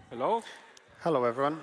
Hello. Hello, everyone.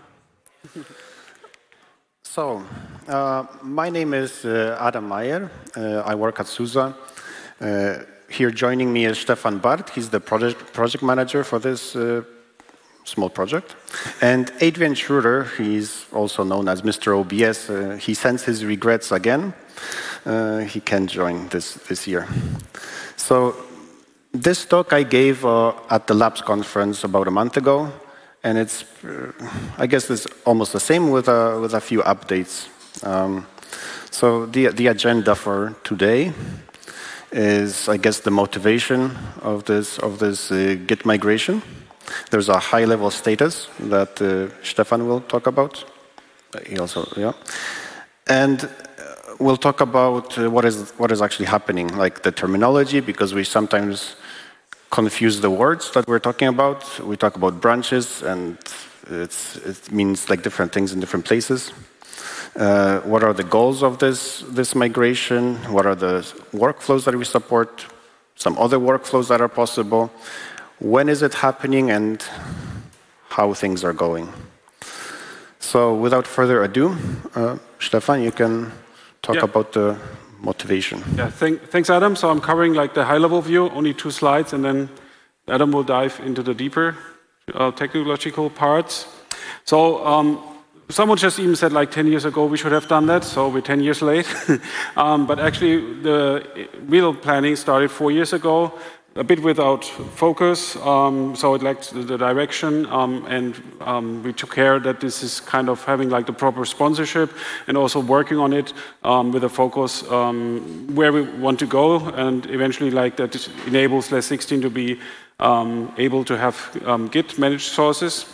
My name is Adam Mayer. I work at SUSE. Here joining me is Stefan Barth. He's the project manager for this small project. And Adrian Schroeder, he's also known as Mr. OBS. He sends his regrets again. He can't join this year. So this talk I gave at the Labs conference about a month ago. And it's, I guess, it's almost the same with a few updates. So the agenda for today is, I guess, the motivation of this Git migration. There's a high-level status that Stefan will talk about. He also, yeah. And we'll talk about what is actually happening, like the terminology, because we sometimes confuse the words that we're talking about. We talk about branches, and it means like different things in different places. What are the goals of this migration? What are the workflows that we support? Some other workflows that are possible. When is it happening, and how things are going? So without further ado, Stefan, you can talk about the motivation. Yeah, thanks, Adam. So I'm covering like the high-level view, only 2 slides, and then Adam will dive into the deeper technological parts. So someone just even said like 10 years ago we should have done that, so we're 10 years late. But actually the real planning started 4 years ago, a bit without focus, so it lacked the direction, and we took care that this is kind of having like the proper sponsorship and also working on it with a focus where we want to go, and eventually like that enables LESS 16 to be able to have Git managed sources.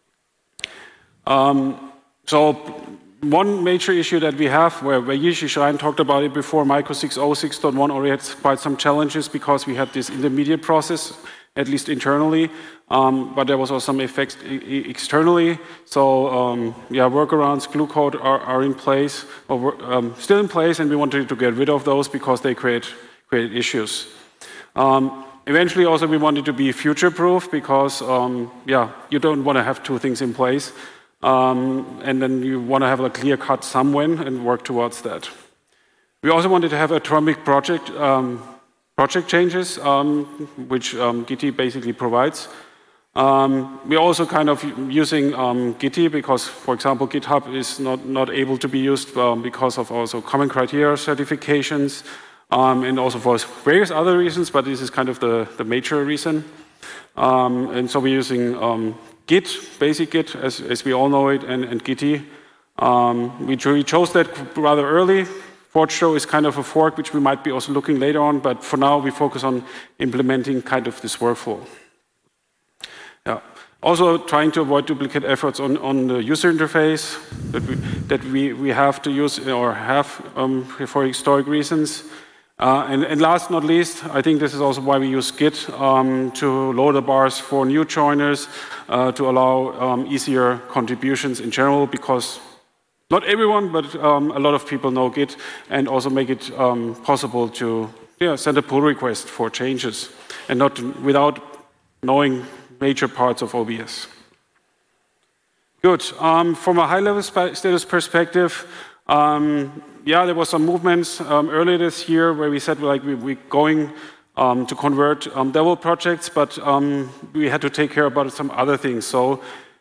So one major issue that we have, where Yishi Schrein talked about it before, Micro 6.0, 6.1 already had quite some challenges because we had this intermediate process, at least internally, but there was also some effects externally. So workarounds, glue code are in place, or still in place, and we wanted to get rid of those because they create issues. Eventually, also we wanted to be future-proof because you don't want to have 2 things in place. And then you want to have a clear cut somewhere and work towards that. We also wanted to have atomic project changes, which Git basically provides. We're also kind of using Git because, for example, GitHub is not able to be used because of also common criteria certifications, and also for various other reasons, but this is kind of the major reason. And so we're using Git, basic Git, as we all know it, and Git. We chose that rather early. Forge is kind of a fork, which we might be also looking later on, but for now we focus on implementing kind of this workflow. Yeah. Also trying to avoid duplicate efforts on the user interface that we have to use or have for historic reasons. And last not least, I think this is also why we use Git to lower the bars for new joiners, to allow easier contributions in general, because not everyone, but a lot of people know Git, and also make it possible to send a pull request for changes, and not without knowing major parts of OBS. Good. From a high-level status perspective, there was some movements earlier this year where we said like we're going to convert Devil projects, but we had to take care about some other things. So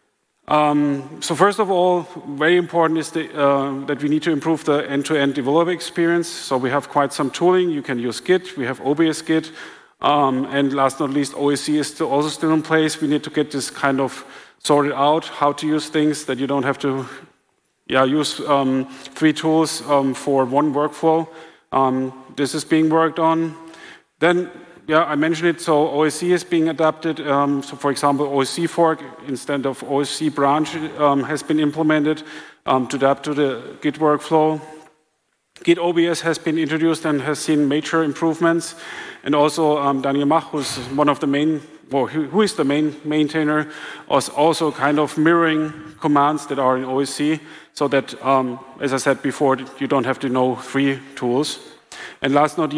first of all, very important is that we need to improve the end-to-end developer experience. So we have quite some tooling. You can use Git. We have OBS Git. And last not least, OSC is also still in place. We need to get this kind of sorted out, how to use things, that you don't have to use 3 tools for one workflow. This is being worked on. Then, I mentioned it, so OSC is being adapted. So for example, OSC fork instead of OSC branch has been implemented to adapt to the Git workflow. Git OBS has been introduced and has seen major improvements. And also Daniel Mach, who's one of the main, who is the main maintainer, was also kind of mirroring commands that are in OSC, so that, as I said before, you don't have to know 3 tools. And last not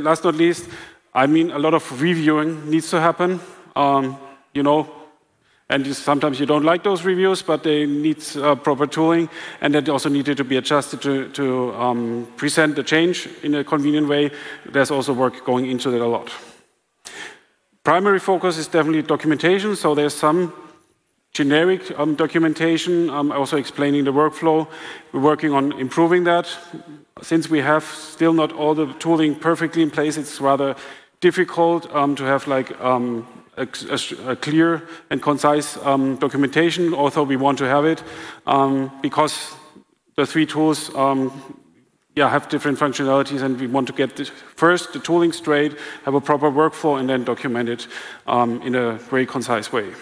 least, I mean, a lot of reviewing needs to happen. And sometimes you don't like those reviews, but they need proper tooling, and that also needed to be adjusted to present the change in a convenient way. There's also work going into that a lot. Primary focus is definitely documentation, so there's some generic documentation, also explaining the workflow. We're working on improving that. Since we have still not all the tooling perfectly in place, it's rather difficult to have like a clear and concise documentation, although we want to have it, because the three tools have different functionalities, and we want to get first the tooling straight, have a proper workflow, and then document it in a very concise way.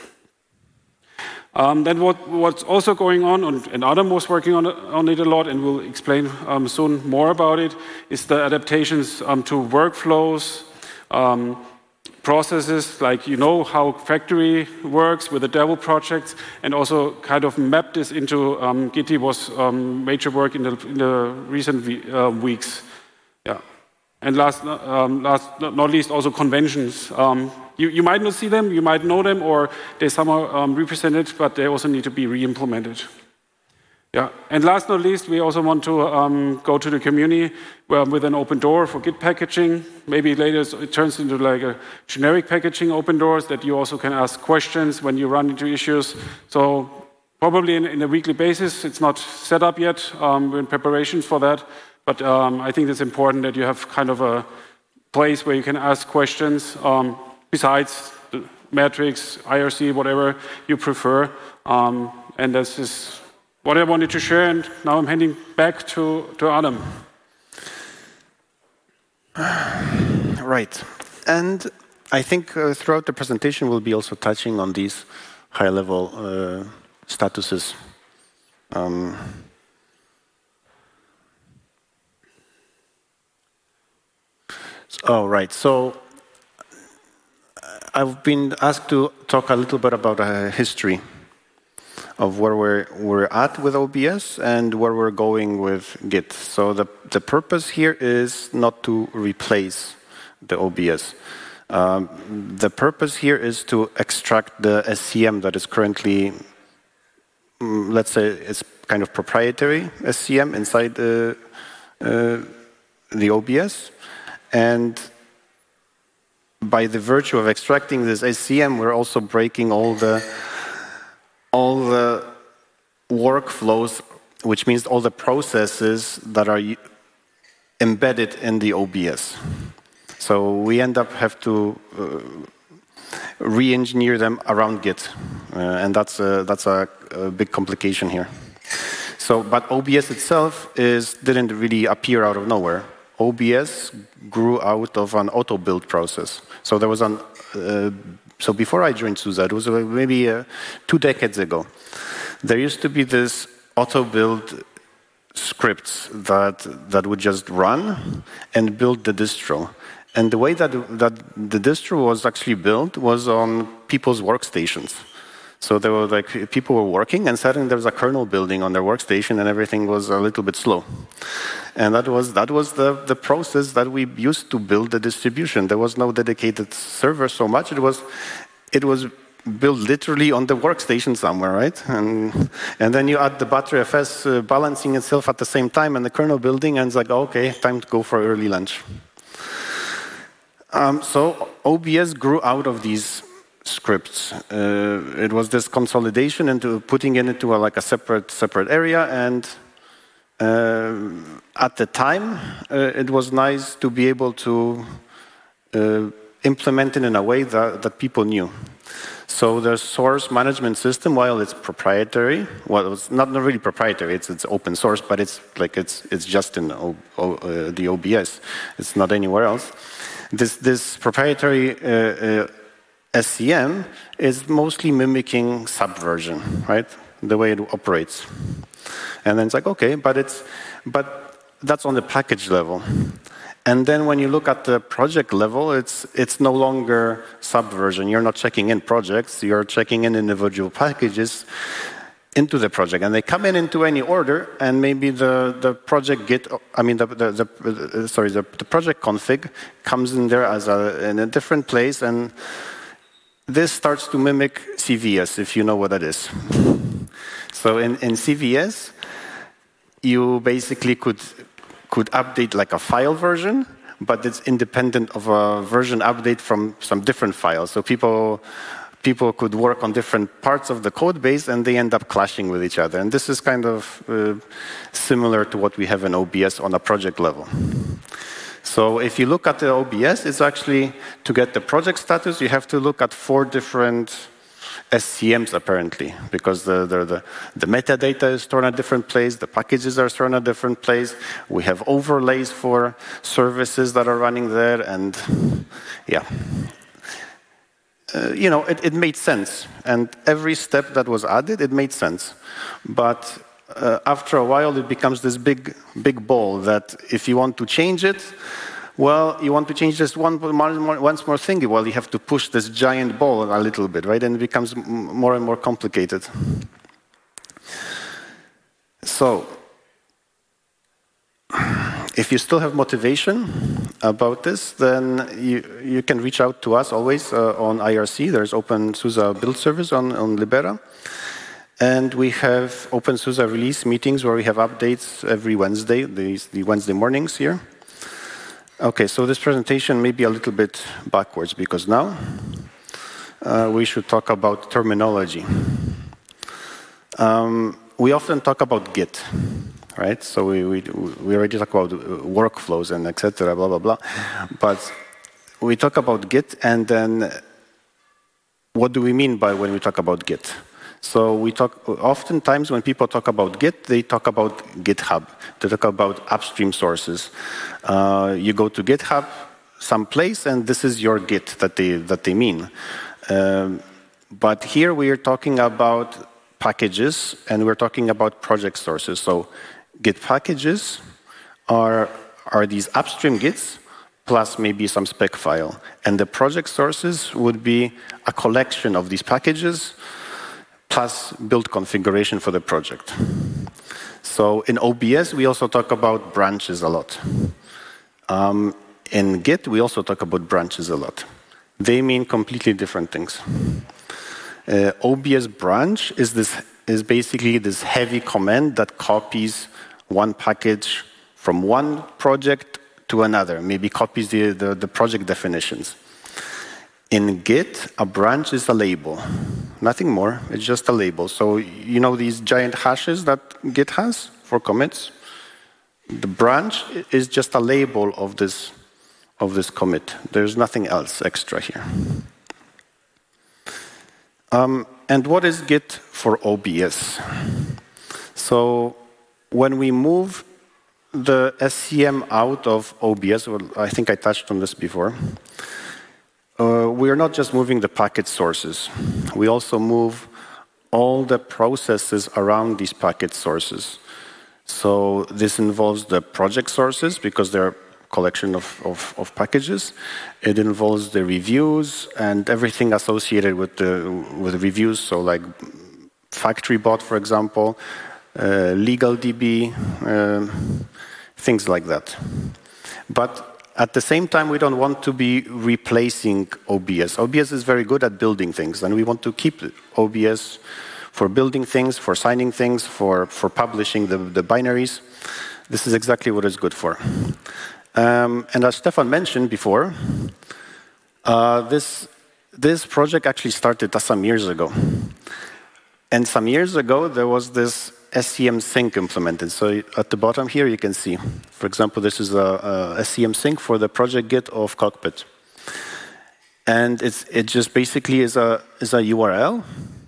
Then what's also going on, and Adam was working on it a lot, and we'll explain soon more about it, is the adaptations to workflows, processes, like how factory works with the Devil projects, and also kind of map this into Gitti was major work in the recent weeks. Yeah. And last not least, also conventions. You might not see them, you might know them, or they somehow represented, but they also need to be re-implemented. Yeah, and last not least, we also want to go to the community with an open door for Git packaging. Maybe later it turns into like a generic packaging open doors that you also can ask questions when you run into issues. So probably in a weekly basis. It's not set up yet. We're in preparations for that. But I think it's important that you have kind of a place where you can ask questions besides the metrics, IRC, whatever you prefer. And this is what I wanted to share, and now I'm handing back to Adam. Right. And I think throughout the presentation we'll be also touching on these high-level statuses. Right. So I've been asked to talk a little bit about history of where we're at with OBS and where we're going with Git. So the purpose here is not to replace the OBS. The purpose here is to extract the SCM that is currently, let's say, it's kind of proprietary SCM inside the OBS. And by the virtue of extracting this SCM, we're also breaking all the workflows, which means all the processes that are embedded in the OBS. So we end up have to re-engineer them around Git, and that's a big complication here. So, but OBS itself didn't really appear out of nowhere. OBS grew out of an auto build process. So there was so before I joined SUSE, it was maybe 2 decades ago. There used to be this auto build scripts that would just run and build the distro. And the way that the distro was actually built was on people's workstations. So there were like people were working, and suddenly there was a kernel building on their workstation, and everything was a little bit slow. And that was the process that we used to build the distribution. There was no dedicated server so much. It was built literally on the workstation somewhere, right? And then you add the Btrfs balancing itself at the same time, and the kernel building, and it's like, okay, time to go for early lunch. So OBS grew out of these scripts. It was this consolidation into putting it into a separate area, and at the time it was nice to be able to implement it in a way that people knew. So the source management system, while it's proprietary, well, it's not really proprietary, it's open source, but it's just in the OBS. It's not anywhere else. This proprietary SCM is mostly mimicking Subversion, right? The way it operates. And then it's like, okay, but that's on the package level. And then when you look at the project level, it's no longer Subversion. You're not checking in projects, you're checking in individual packages into the project. And they come into any order, and maybe the project the project config comes in there in a different place, and this starts to mimic CVS, if you know what that is. So in CVS, you basically could update like a file version, but it's independent of a version update from some different files. So people could work on different parts of the code base, and they end up clashing with each other. And this is kind of similar to what we have in OBS on a project level. So if you look at the OBS, it's actually, to get the project status, you have to look at 4 different SCMs, apparently, because the metadata is stored in a different place, the packages are stored in a different place, we have overlays for services that are running there, and yeah. You know, it made sense, and every step that was added, it made sense. But after a while, it becomes this big ball that if you want to change it, well, you want to change just once more thing, well, you have to push this giant ball a little bit, right? And it becomes more and more complicated. So, if you still have motivation about this, then you can reach out to us always on IRC. There's OpenSUSE build service on Libera. And we have OpenSUSE release meetings where we have updates every Wednesday, the Wednesday mornings here. Okay, so this presentation may be a little bit backwards because now we should talk about terminology. We often talk about Git, right? So we already talk about workflows and etc. Blah blah blah. But we talk about Git, and then what do we mean by when we talk about Git? So we talk, oftentimes when people talk about Git, they talk about GitHub. They talk about upstream sources. You go to GitHub someplace, and this is your Git that they mean. But here we are talking about packages, and we're talking about project sources. So Git packages are these upstream Gits plus maybe some spec file. And the project sources would be a collection of these packages plus build configuration for the project. So in OBS, we also talk about branches a lot. In Git, we also talk about branches a lot. They mean completely different things. OBS branch is basically this heavy command that copies one package from one project to another, maybe copies the project definitions. In Git, a branch is a label. Nothing more, it's just a label. So you know these giant hashes that Git has for commits? The branch is just a label of this commit. There's nothing else extra here. And what is Git for OBS? So when we move the SCM out of OBS, well, I think I touched on this before, we are not just moving the package sources. We also move all the processes around these package sources. So this involves the project sources, because they're a collection of packages. It involves the reviews and everything associated with reviews, so like FactoryBot, for example, LegalDB, things like that. But at the same time, we don't want to be replacing OBS. OBS is very good at building things, and we want to keep OBS for building things, for signing things, for publishing the binaries. This is exactly what it's good for. And as Stefan mentioned before, this project actually started some years ago. And some years ago, there was this SCM sync implemented. So at the bottom here, you can see, for example, this is a SCM sync for the project Git of Cockpit. And it just basically is a URL.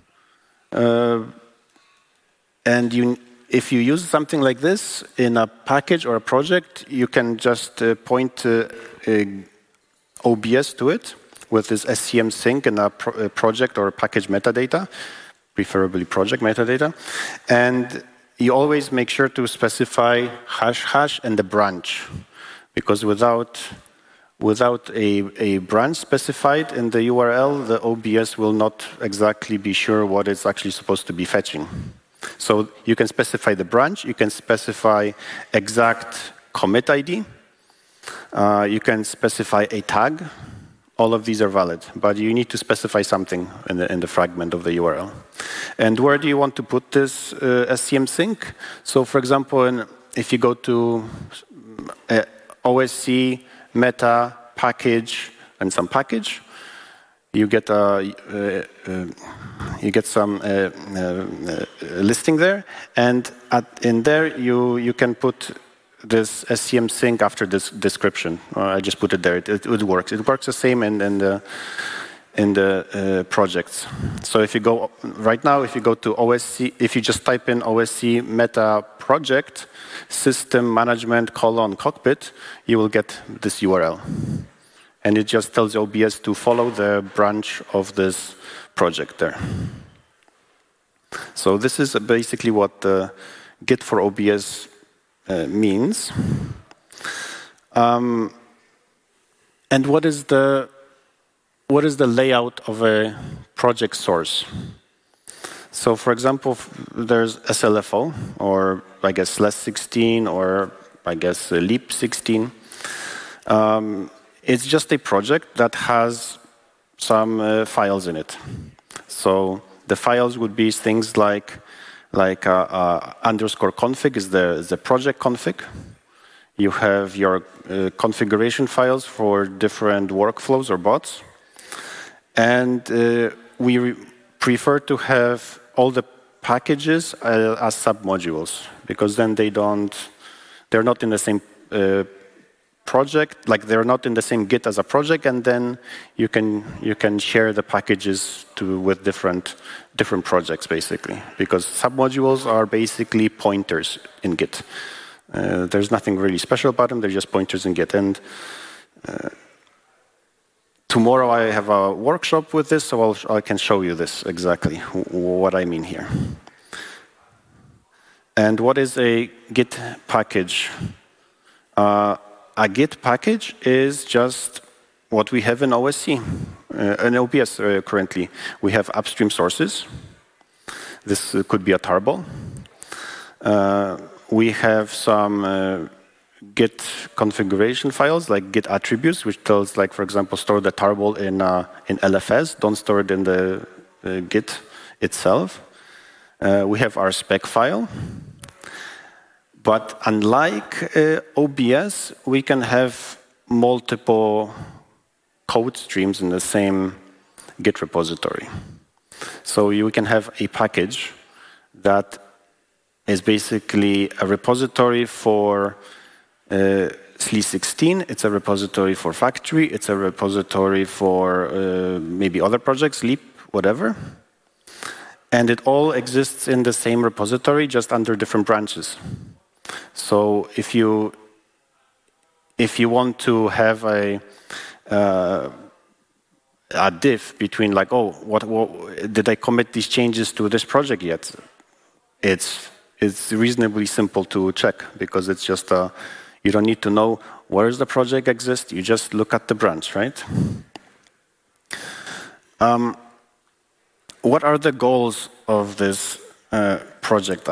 And if you use something like this in a package or a project, you can just point OBS to it with this SCM sync and a project or a package metadata, preferably project metadata. And you always make sure to specify ## and the branch, because without a branch specified in the URL, the OBS will not exactly be sure what it's actually supposed to be fetching. So you can specify the branch, you can specify exact commit ID, you can specify a tag all of these are valid, but you need to specify something in the fragment of the URL. And where do you want to put this SCM sync? So for example, if you go to OSC, meta, package, and some package, you get some listing there, and in there you can put this SCM sync after this description. I just put it there. It works. It works the same in the projects. So if you go right now, if you go to OSC, if you just type in OSC meta project system management :cockpit, you will get this URL. And it just tells OBS to follow the branch of this project there. So this is basically what the Git for OBS means. And what is the layout of a project source? So for example, there's SLFO, or I guess LESS16, or I guess LEAP16. It's just a project that has some files in it. So the files would be things like underscore config is the project config. You have your configuration files for different workflows or bots. And we prefer to have all the packages as submodules, because then they're not in the same project, like they're not in the same Git as a project, and then you can share the packages with different projects basically, because submodules are basically pointers in Git. There's nothing really special about them; they're just pointers in Git. And tomorrow I have a workshop with this, so I can show you this exactly what I mean here. And what is a Git package? A Git package is just what we have in OSC, in OBS currently. We have upstream sources. This could be a tarball. We have some Git configuration files, like Git attributes, which tells, like, for example, store the tarball in LFS. Don't store it in the Git itself. We have our spec file. But unlike OBS, we can have multiple code streams in the same Git repository. So you can have a package that is basically a repository for SLE16. It's a repository for Factory. It's a repository for maybe other projects, Leap, whatever. And it all exists in the same repository, just under different branches. So if you want to have a diff between, like, oh, what did I commit these changes to this project yet? It's reasonably simple to check, because it's just you don't need to know where does the project exist. You just look at the branch, right? What are the goals of this project?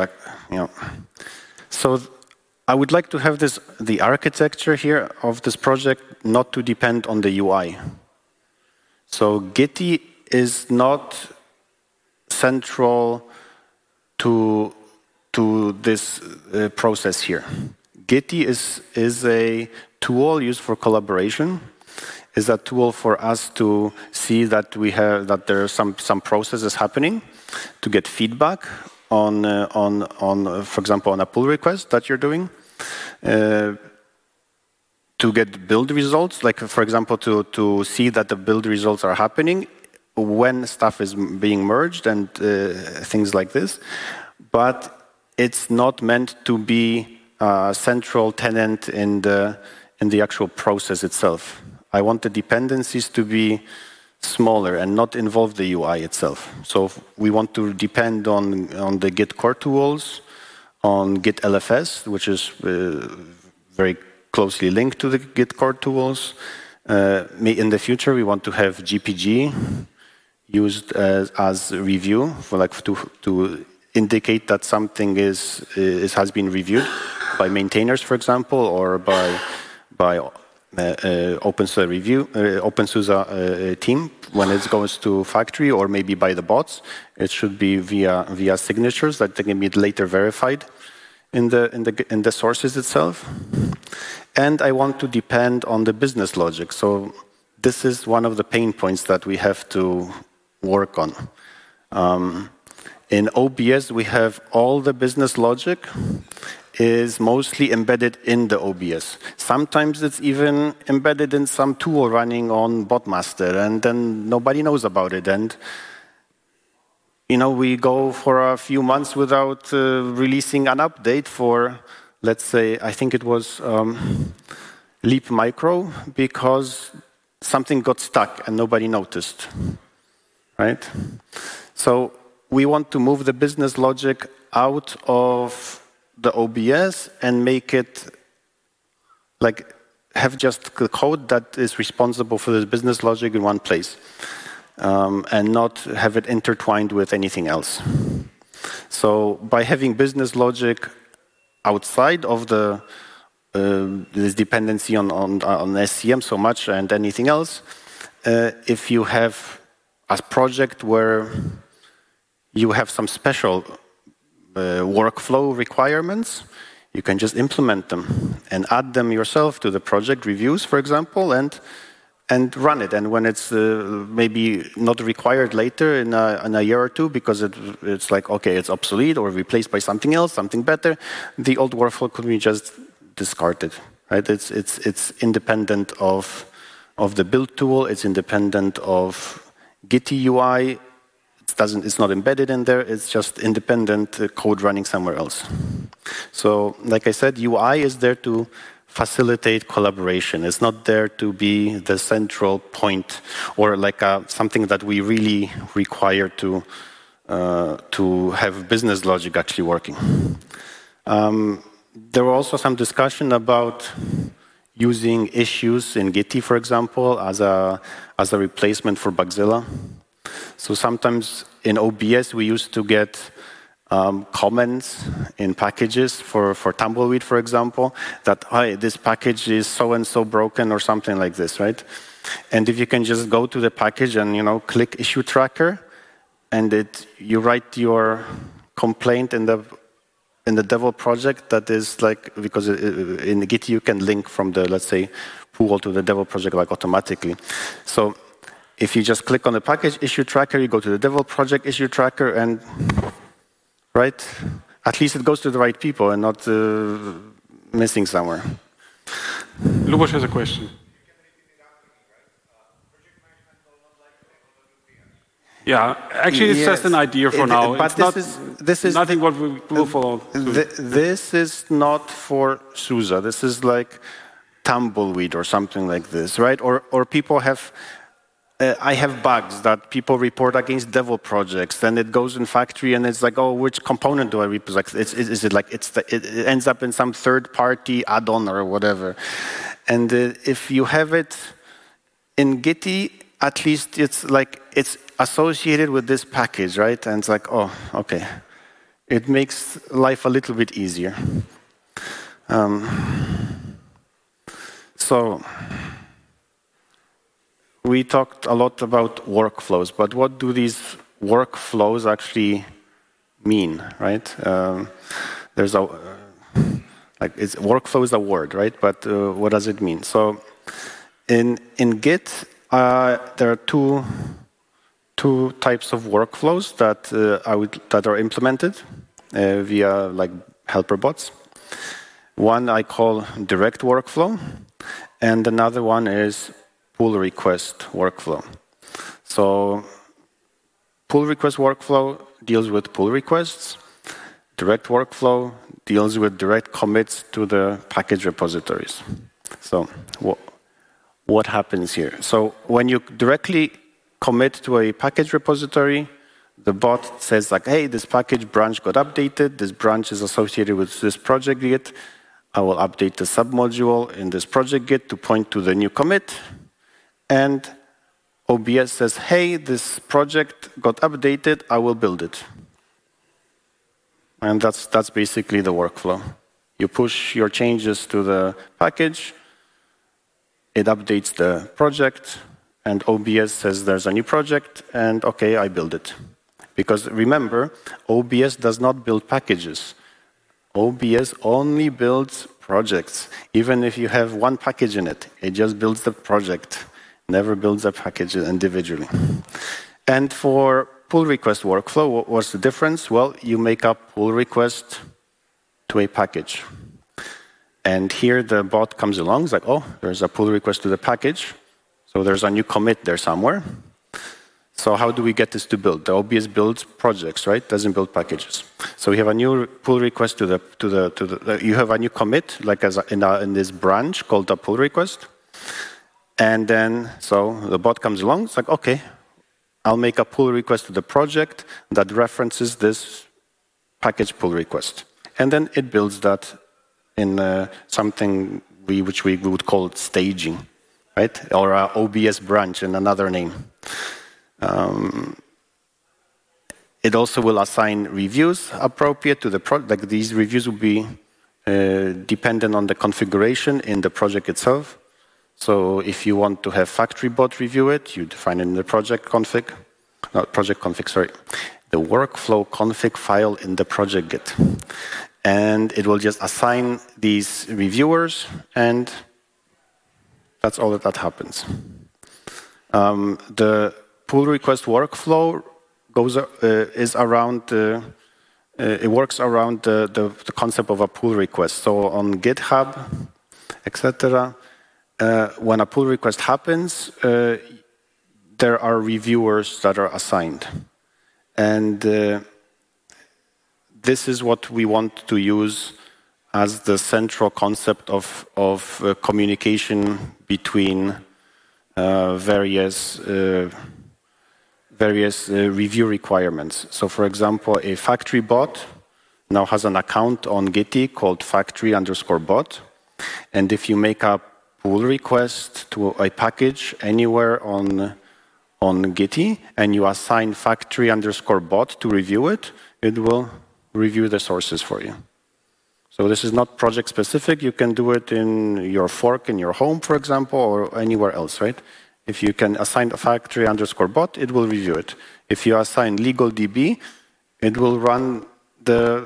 So I would like to have the architecture here of this project not to depend on the UI. So Gitty is not central to this process here. Gitty is a tool used for collaboration. Is a tool for us to see that there are some processes happening, to get feedback on, for example, on a pull request that you're doing, to get build results, like, for example, to see that the build results are happening when stuff is being merged and things like this. But it's not meant to be a central tenant in the actual process itself. I want the dependencies to be smaller and not involve the UI itself. So we want to depend on the Git core tools, on Git LFS, which is very closely linked to the Git core tools. In the future, we want to have GPG used as review for, like, to indicate that something has been reviewed by maintainers, for example, or by OpenSUSE team when it goes to factory, or maybe by the bots. It should be via signatures that they can be later verified in the sources itself. And I want to depend on the business logic. So this is one of the pain points that we have to work on. In OBS, we have all the business logic is mostly embedded in the OBS. Sometimes it's even embedded in some tool running on Botmaster, and then nobody knows about it. And we go for a few months without releasing an update for, let's say, I think it was Leap Micro, because something got stuck and nobody noticed, right? So we want to move the business logic out of the OBS and make it have just the code that is responsible for the business logic in one place, and not have it intertwined with anything else. So by having business logic outside of this dependency on SCM so much and anything else, if you have a project where you have some special workflow requirements, you can just implement them and add them yourself to the project reviews, for example, and run it. And when it's maybe not required later in a year or two, because it's like, okay, it's obsolete or replaced by something else, something better, the old workflow could be just discarded, right? It's independent of the build tool. It's independent of Git UI. It's not embedded in there. It's just independent code running somewhere else. So, like I said, UI is there to facilitate collaboration. It's not there to be the central point or something that we really require to have business logic actually working. There were also some discussion about using issues in Gitee, for example, as a replacement for Bugzilla. So sometimes in OBS we used to get comments in packages for Tumbleweed, for example, that, hi, this package is so-and-so broken or something like this, right? And if you can just go to the package and, click issue tracker, and you write your complaint in the Devel project, that is because in Git you can link from the, let's say, pool to the Devel project automatically. So if you just click on the package issue tracker, you go to the Devel project issue tracker, and right, at least it goes to the right people and not missing somewhere. Lubos has a question. Yeah, actually, it's just an idea for now. But this is nothing what we will follow. This is not for SUSE. This is like Tumbleweed or something like this, right? Or people have. I have bugs that people report against Devel projects. Then it goes in factory and it's like, oh, which component do I report? It ends up in some third-party add-on or whatever. And if you have it in Gitee, at least it's associated with this package, right? And it's like, oh, okay. It makes life a little bit easier. So we talked a lot about workflows, but what do these workflows actually mean, right? Workflow is a word, right? But what does it mean? So in Git, there are two types of workflows that are implemented via helper bots. One I call direct workflow, and another one is pull request workflow. So pull request workflow deals with pull requests. Direct workflow deals with direct commits to the package repositories. So what happens here? So when you directly commit to a package repository, the bot says hey, this package branch got updated. This branch is associated with this project Git. I will update the submodule in this project Git to point to the new commit. And OBS says, hey, this project got updated, I will build it. And that's basically the workflow. You push your changes to the package, it updates the project, and OBS says there's a new project, and okay, I build it. Because remember, OBS does not build packages. OBS only builds projects. Even if you have one package in it, it just builds the project, never builds a package individually. And for pull request workflow, what's the difference? Well, you make a pull request to a package. And here the bot comes along, it's like, oh, there's a pull request to the package. So there's a new commit there somewhere. So how do we get this to build? The OBS builds projects, right? Doesn't build packages. So we have a new pull request you have a new commit, like in this branch called a pull request. And then, so the bot comes along, it's like, okay, I'll make a pull request to the project that references this package pull request. And then it builds that in something which we would call staging, right? Or a OBS branch in another name. It also will assign reviews appropriate to the project. Like these reviews will be dependent on the configuration in the project itself. So if you want to have FactoryBot review it, you define it in the project config. Not project config, sorry. The workflow config file in the project Git. And it will just assign these reviewers, and that's all that happens. The pull request workflow is around it works around the concept of a pull request. So on GitHub, etc., when a pull request happens, there are reviewers that are assigned, and this is what we want to use as the central concept of communication between various review requirements. So, for example, a FactoryBot now has an account on Gitee called factory_bot, and if you make a pull request to a package anywhere on Gitee and you assign factory_bot to review it, it will review the sources for you. So this is not project specific. You can do it in your fork in your home, for example, or anywhere else, right? If you can assign a factory_bot, it will review it. If you assign LegalDB, it will run the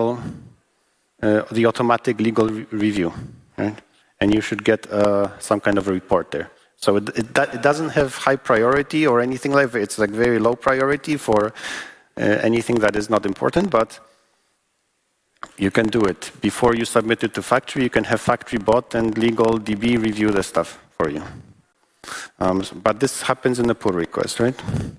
automatic legal review, right? And you should get some kind of a report there. So it doesn't have high priority or anything like that. It's like very low priority for anything that is not important, but you can do it. Before you submit it to factory, you can have FactoryBot and LegalDB review the stuff for you. But this happens in the pull request, right?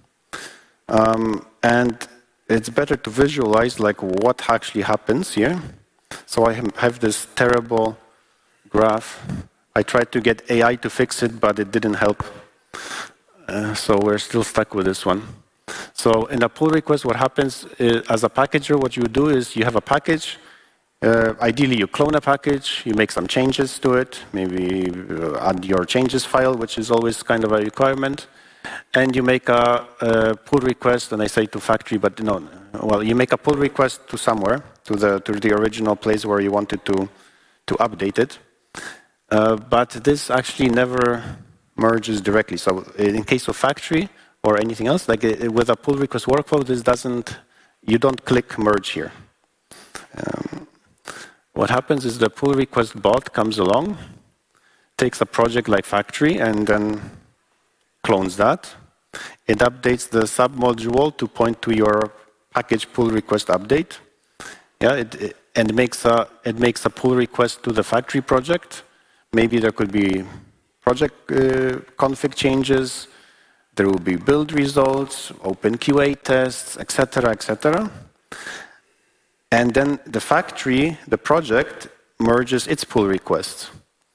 And it's better to visualize like what actually happens here. So I have this terrible graph. I tried to get AI to fix it, but it didn't help. So we're still stuck with this one. So in a pull request, what happens is, as a packager, what you do is you have a package. Ideally, you clone a package, you make some changes to it, maybe add your changes file, which is always kind of a requirement, and you make a pull request, and I say to factory, but no, well, you make a pull request to somewhere, to the original place where you wanted to update it, but this actually never merges directly. So in case of factory or anything else, like with a pull request workflow, you don't click merge here. What happens is the pull request bot comes along, takes a project like factory, and then clones that. It updates the submodule to point to your package pull request update. Yeah, and it makes a pull request to the factory project. Maybe there could be project config changes. There will be build results, open QA tests, etc., etc. And then the factory, the project, merges its pull requests.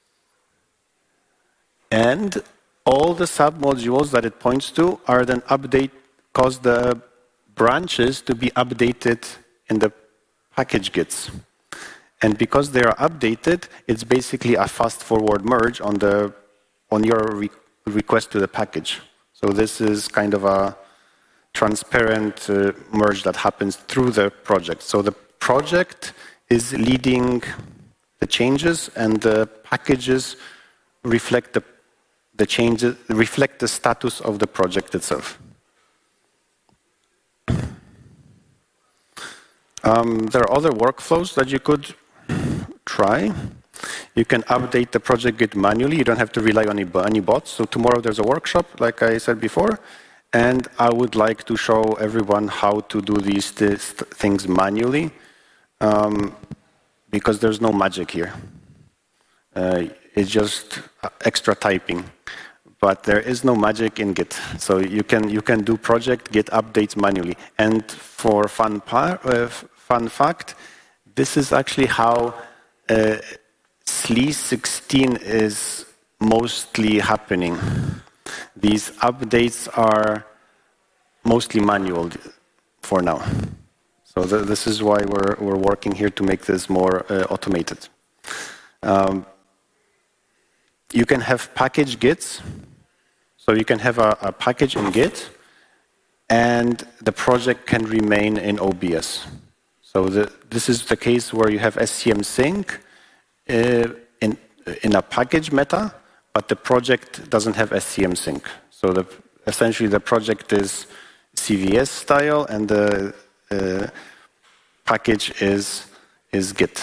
And all the submodules that it points to are then cause the branches to be updated in the package Gits. And because they are updated, it's basically a fast forward merge on your request to the package. So this is kind of a transparent merge that happens through the project. So the project is leading the changes, and the packages reflect the changes, reflect the status of the project itself. There are other workflows that you could try. You can update the project Git manually. You don't have to rely on any bots. So tomorrow there's a workshop, like I said before, and I would like to show everyone how to do these things manually, because there's no magic here. It's just extra typing. But there is no magic in Git. So you can do project Git updates manually. And for fun fact, this is actually how SLE 16 is mostly happening. These updates are mostly manual for now. So this is why we're working here to make this more automated. You can have package Gits. So you can have a package in Git, and the project can remain in OBS. So this is the case where you have SCM sync in a package meta, but the project doesn't have SCM sync. So essentially the project is CVS style, and the package is Git.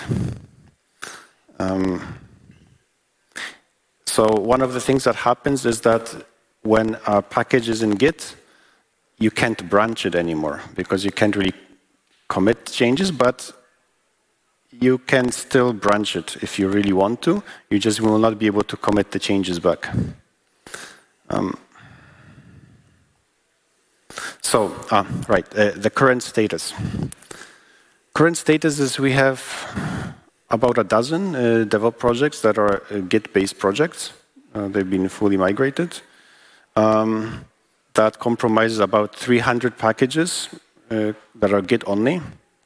So one of the things that happens is that when a package is in Git, you can't branch it anymore because you can't really commit changes, but you can still branch it if you really want to. You just will not be able to commit the changes back. The current status. Current status is we have about a dozen DevOps projects that are Git-based projects. They've been fully migrated. That compromises about 300 packages that are Git only.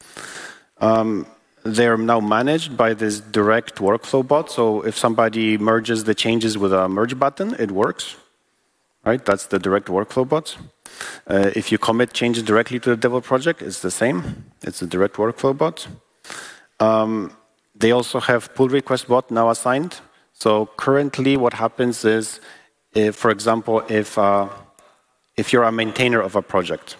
They're now managed by this direct workflow bot. So if somebody merges the changes with a merge button, it works. Right? That's the direct workflow bot. If you commit changes directly to the DevOps project, it's the same. It's a direct workflow bot. They also have pull request bot now assigned. So currently what happens is, for example, if you're a maintainer of a project,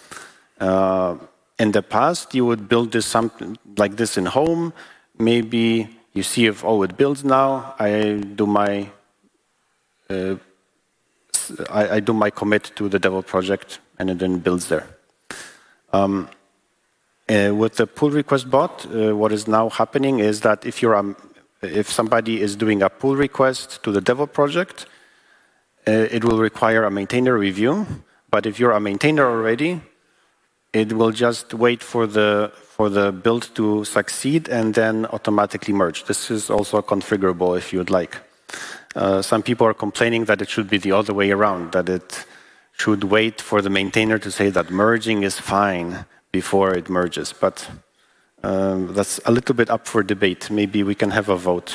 in the past you would build this something like this in home. Maybe you see if it builds now. I do my commit to the DevOps project, and it then builds there. With the pull request bot, what is now happening is that if somebody is doing a pull request to the DevOps project, it will require a maintainer review. But if you're a maintainer already, it will just wait for the build to succeed and then automatically merge. This is also configurable if you'd like. Some people are complaining that it should be the other way around, that it should wait for the maintainer to say that merging is fine before it merges. But that's a little bit up for debate. Maybe we can have a vote.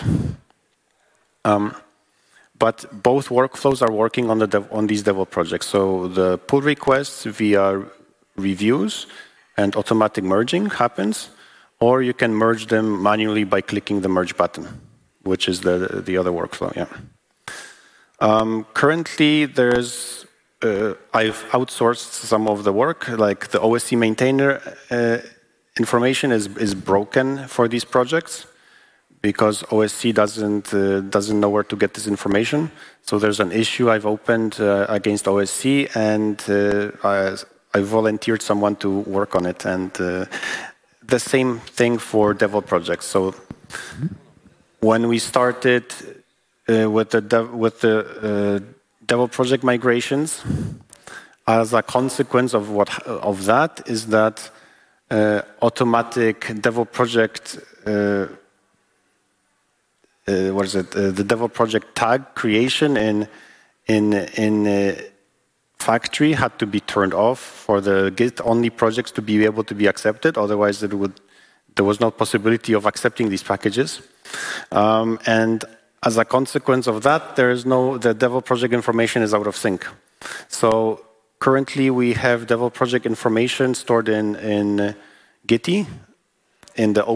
But both workflows are working on these DevOps projects. So the pull requests via reviews and automatic merging happens, or you can merge them manually by clicking the merge button, which is the other workflow. Yeah. Currently, I've outsourced some of the work, like the OSC maintainer information is broken for these projects, because OSC doesn't know where to get this information. So there's an issue I've opened against OSC, and I volunteered someone to work on it. And the same thing for DevOps projects. So when we started with the DevOps project migrations, as a consequence of that is that automatic DevOps project the DevOps project tag creation in factory had to be turned off for the Git-only projects to be able to be accepted. Otherwise, there was no possibility of accepting these packages. And as a consequence of that, the DevOps project information is out of sync. So currently, we have DevOps project information stored in Gitty, in the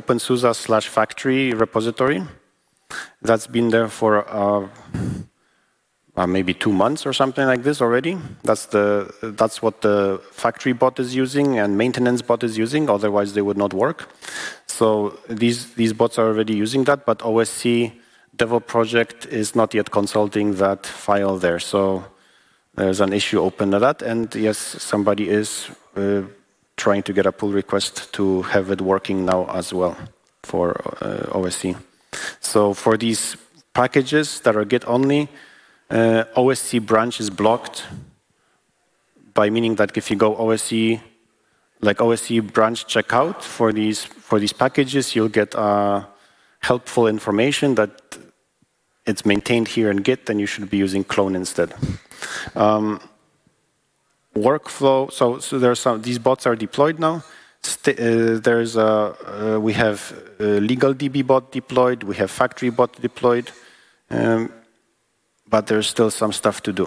OpenSUSE/factory repository. That's been there for maybe 2 months or something like this already. That's what the factory bot is using and maintenance bot is using. Otherwise, they would not work. So these bots are already using that, but OSC Devo project is not yet consulting that file there. So there's an issue open to that. And yes, somebody is trying to get a pull request to have it working now as well for OSC. So for these packages that are Git only, OSC branch is blocked by meaning that if you go OSC, like OSC branch checkout for these packages, you'll get helpful information that it's maintained here in Git, and you should be using clone instead. Workflow. So there's these bots are deployed now. We have legal DB bot deployed. We have factory bot deployed. But there's still some stuff to do.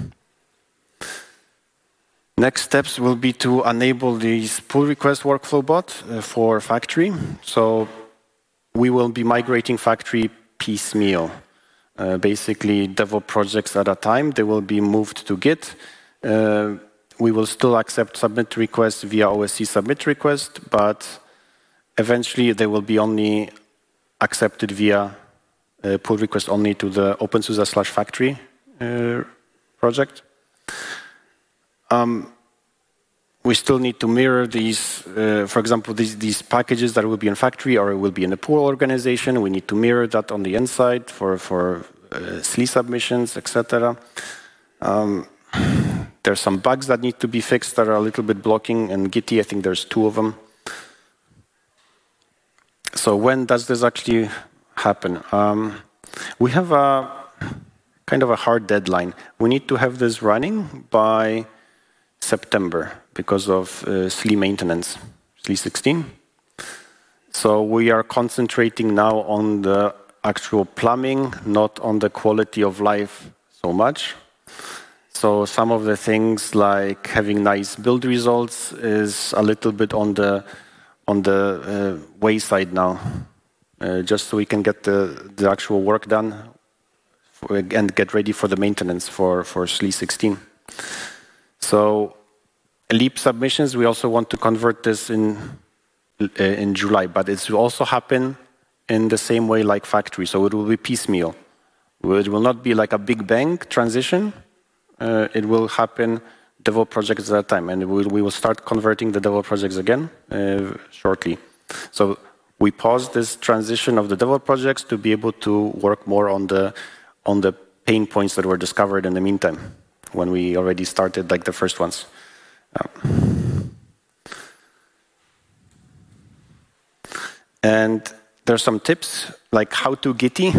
Next steps will be to enable this pull request workflow bot for factory. So we will be migrating factory piecemeal. Basically, Devo projects at a time. They will be moved to Git. We will still accept submit requests via OSC submit request, but eventually they will be only accepted via pull request only to the OpenSUSE/factory project. We still need to mirror these, for example, these packages that will be in factory or will be in a pull organization. We need to mirror that on the inside for SLE submissions, etc. There's some bugs that need to be fixed that are a little bit blocking in Gitty. I think there's 2 of them. So when does this actually happen? We have a kind of a hard deadline. We need to have this running by September because of SLE maintenance, SLE 16. So we are concentrating now on the actual plumbing, not on the quality of life so much. So some of the things like having nice build results is a little bit on the wayside now, just so we can get the actual work done and get ready for the maintenance for SLE 16. So LEAP submissions, we also want to convert this in July, but it will also happen in the same way like factory. So it will be piecemeal. It will not be like a big bang transition. It will happen Devo projects at a time, and we will start converting the Devo projects again shortly. So we paused this transition of the Devo projects to be able to work more on the pain points that were discovered in the meantime, when we already started like the first ones. And there's some tips like how to Gitty.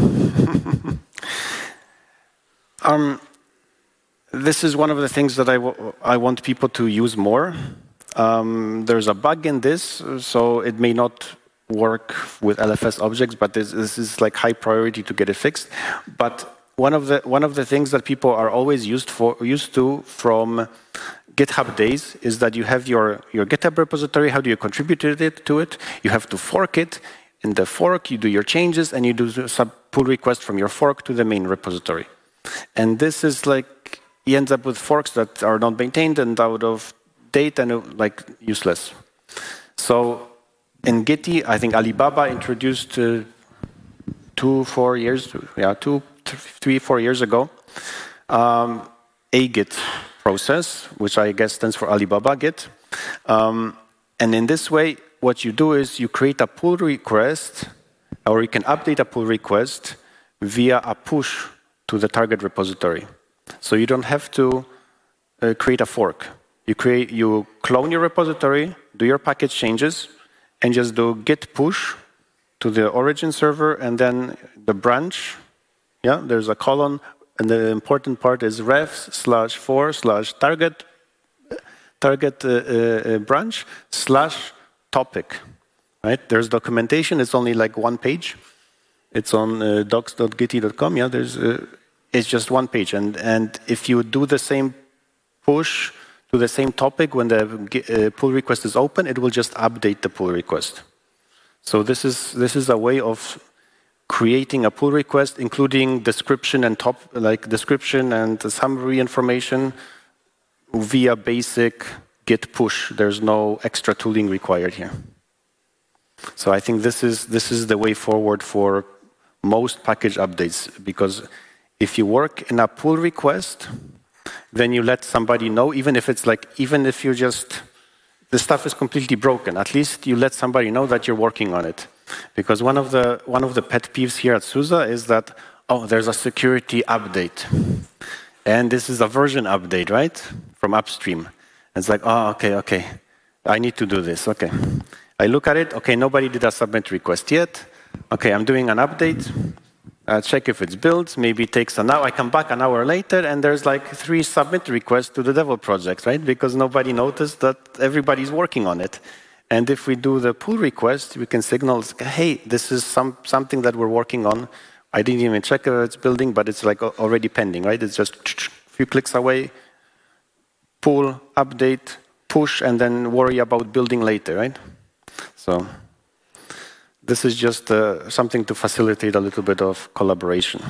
This is one of the things that I want people to use more. There's a bug in this, so it may not work with LFS objects, but this is like high priority to get it fixed. But one of the things that people are always used to from GitHub days is that you have your GitHub repository. How do you contribute to it? You have to fork it. In the fork, you do your changes, and you do some pull request from your fork to the main repository. And this is like, he ends up with forks that are not maintained and out of date and like useless. So in Gitty, I think Alibaba introduced 3-4 years ago, a Git process, which I guess stands for Alibaba Git. And in this way, what you do is you create a pull request, or you can update a pull request via a push to the target repository. So you don't have to create a fork. You clone your repository, do your package changes, and just do git push to the origin server, and then the branch. Yeah, there's a colon, and the important part is ref/for/target branch /topic. Right? There's documentation. It's only like 1 page. It's on docs.gitty.com. Yeah, it's just 1 page, and if you do the same push to the same topic when the pull request is open, it will just update the pull request. So this is a way of creating a pull request, including description and description and summary information via basic Git push. There's no extra tooling required here. So I think this is the way forward for most package updates, because if you work in a pull request, then you let somebody know, even if you're just, the stuff is completely broken, at least you let somebody know that you're working on it. Because one of the pet peeves here at SUSE is that, oh, there's a security update. And this is a version update, right? From upstream. It's like, oh, okay. I need to do this, okay. I look at it, okay, nobody did a submit request yet. Okay, I'm doing an update. Check if it's built. Maybe it takes an hour. I come back an hour later, and there's like 3 submit requests to the Devel project, right? Because nobody noticed that everybody's working on it. And if we do the pull request, we can signal, hey, this is something that we're working on. I didn't even check if it's building, but it's like already pending, right? It's just a few clicks away, pull, update, push, and then worry about building later, right? So this is just something to facilitate a little bit of collaboration.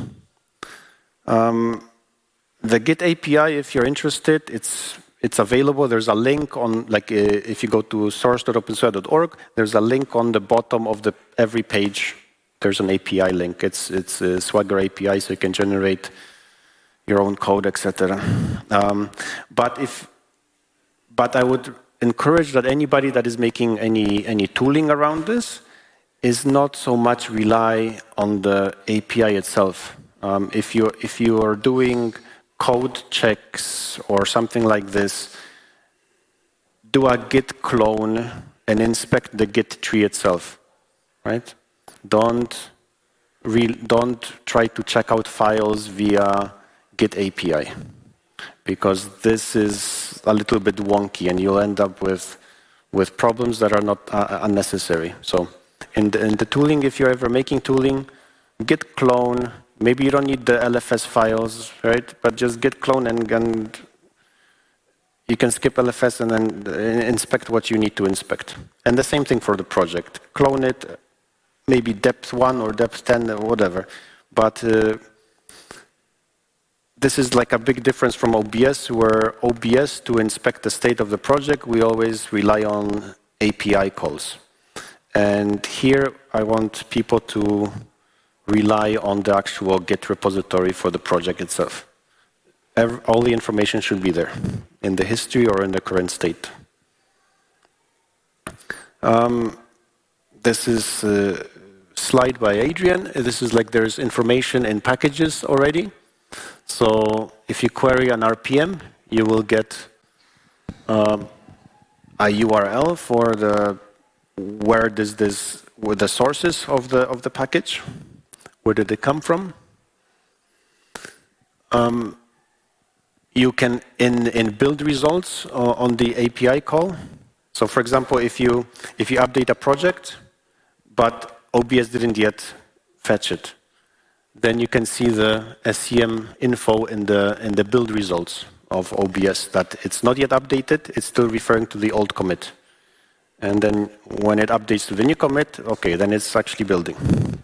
The Git API, if you're interested, it's available. There's a link on, if you go to source.opensua.org, there's a link on the bottom of every page. There's an API link. It's a Swagger API, so you can generate your own code, etc. But I would encourage that anybody that is making any tooling around this is not so much rely on the API itself. If you are doing code checks or something like this, do a Git clone and inspect the Git tree itself, right? Don't try to check out files via Git API, because this is a little bit wonky and you'll end up with problems that are not unnecessary. So in the tooling, if you're ever making tooling, Git clone. Maybe you don't need the LFS files, right? But just Git clone and you can skip LFS and then inspect what you need to inspect. And the same thing for the project. Clone it, maybe depth 1 or depth 10 or whatever. But this is like a big difference from OBS, where OBS, to inspect the state of the project, we always rely on API calls. And here I want people to rely on the actual Git repository for the project itself. All the information should be there, in the history or in the current state. This is a slide by Adrian. This is like there's information in packages already. So if you query an RPM, you will get a URL for where the sources of the package. Where did it come from? You can, in build results on the API call. So for example, if you update a project, but OBS didn't yet fetch it, then you can see the SCM info in the build results of OBS that it's not yet updated, it's still referring to the old commit. And then when it updates to the new commit, okay, then it's actually building.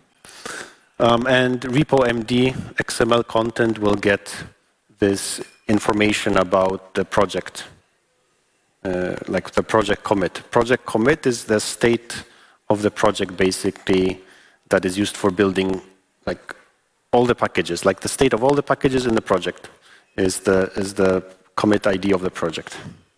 And repo.md XML content will get this information about the project, like the project commit. Project commit is the state of the project, basically, that is used for building like all the packages. Like the state of all the packages in the project is the commit ID of the project.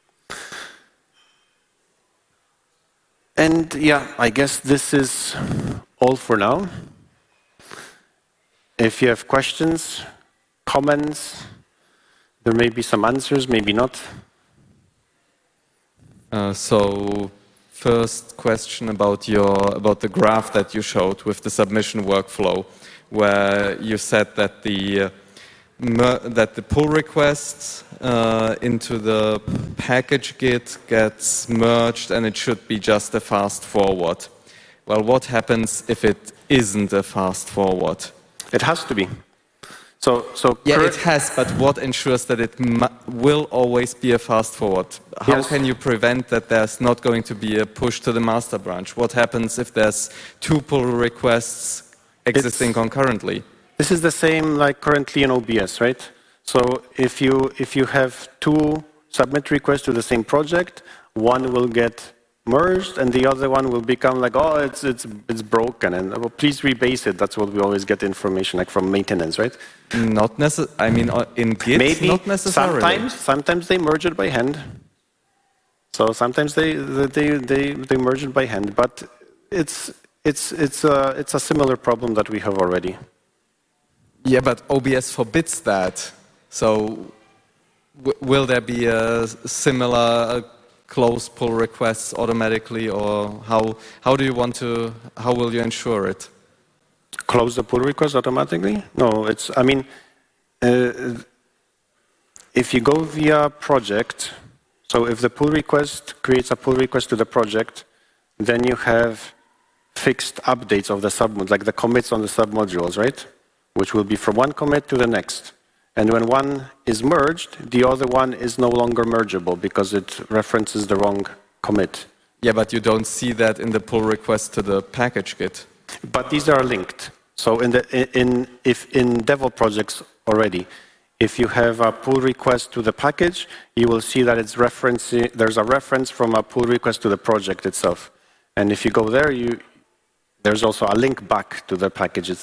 And yeah, I guess this is all for now. If you have questions, comments, there may be some answers, maybe not. So first question about the graph that you showed with the submission workflow, where you said that the pull requests into the package Git gets merged and it should be just a fast forward. Well, what happens if it isn't a fast forward? It has to be. So yeah, it has, but what ensures that it will always be a fast forward? How can you prevent that there's not going to be a push to the master branch? What happens if there's 2 pull requests existing concurrently. This is the same like currently in OBS, right? So if you have two submit requests to the same project, one will get merged and the other one will become like, oh, it's broken, and well, please rebase it. That's what we always get information like from maintenance, right? Not necessarily. I mean, in Git, maybe not necessarily. Sometimes they merge it by hand. So sometimes they merge it by hand, but it's a similar problem that we have already. Yeah, but OBS forbids that. So will there be a similar close pull requests automatically, or how do you want to? How will you ensure it? Close the pull request automatically? No, it's. I mean, if you go via project, so if the pull request creates a pull request to the project, then you have fixed updates of the submodules, like the commits on the submodules, right? Which will be from one commit to the next. And when one is merged, the other one is no longer mergeable because it references the wrong commit. Yeah, but you don't see that in the pull request to the package Git. But these are linked. So in Devel projects already, if you have a pull request to the package, you will see that it's there's a reference from a pull request to the project itself. And if you go there, there's also a link back to the packages.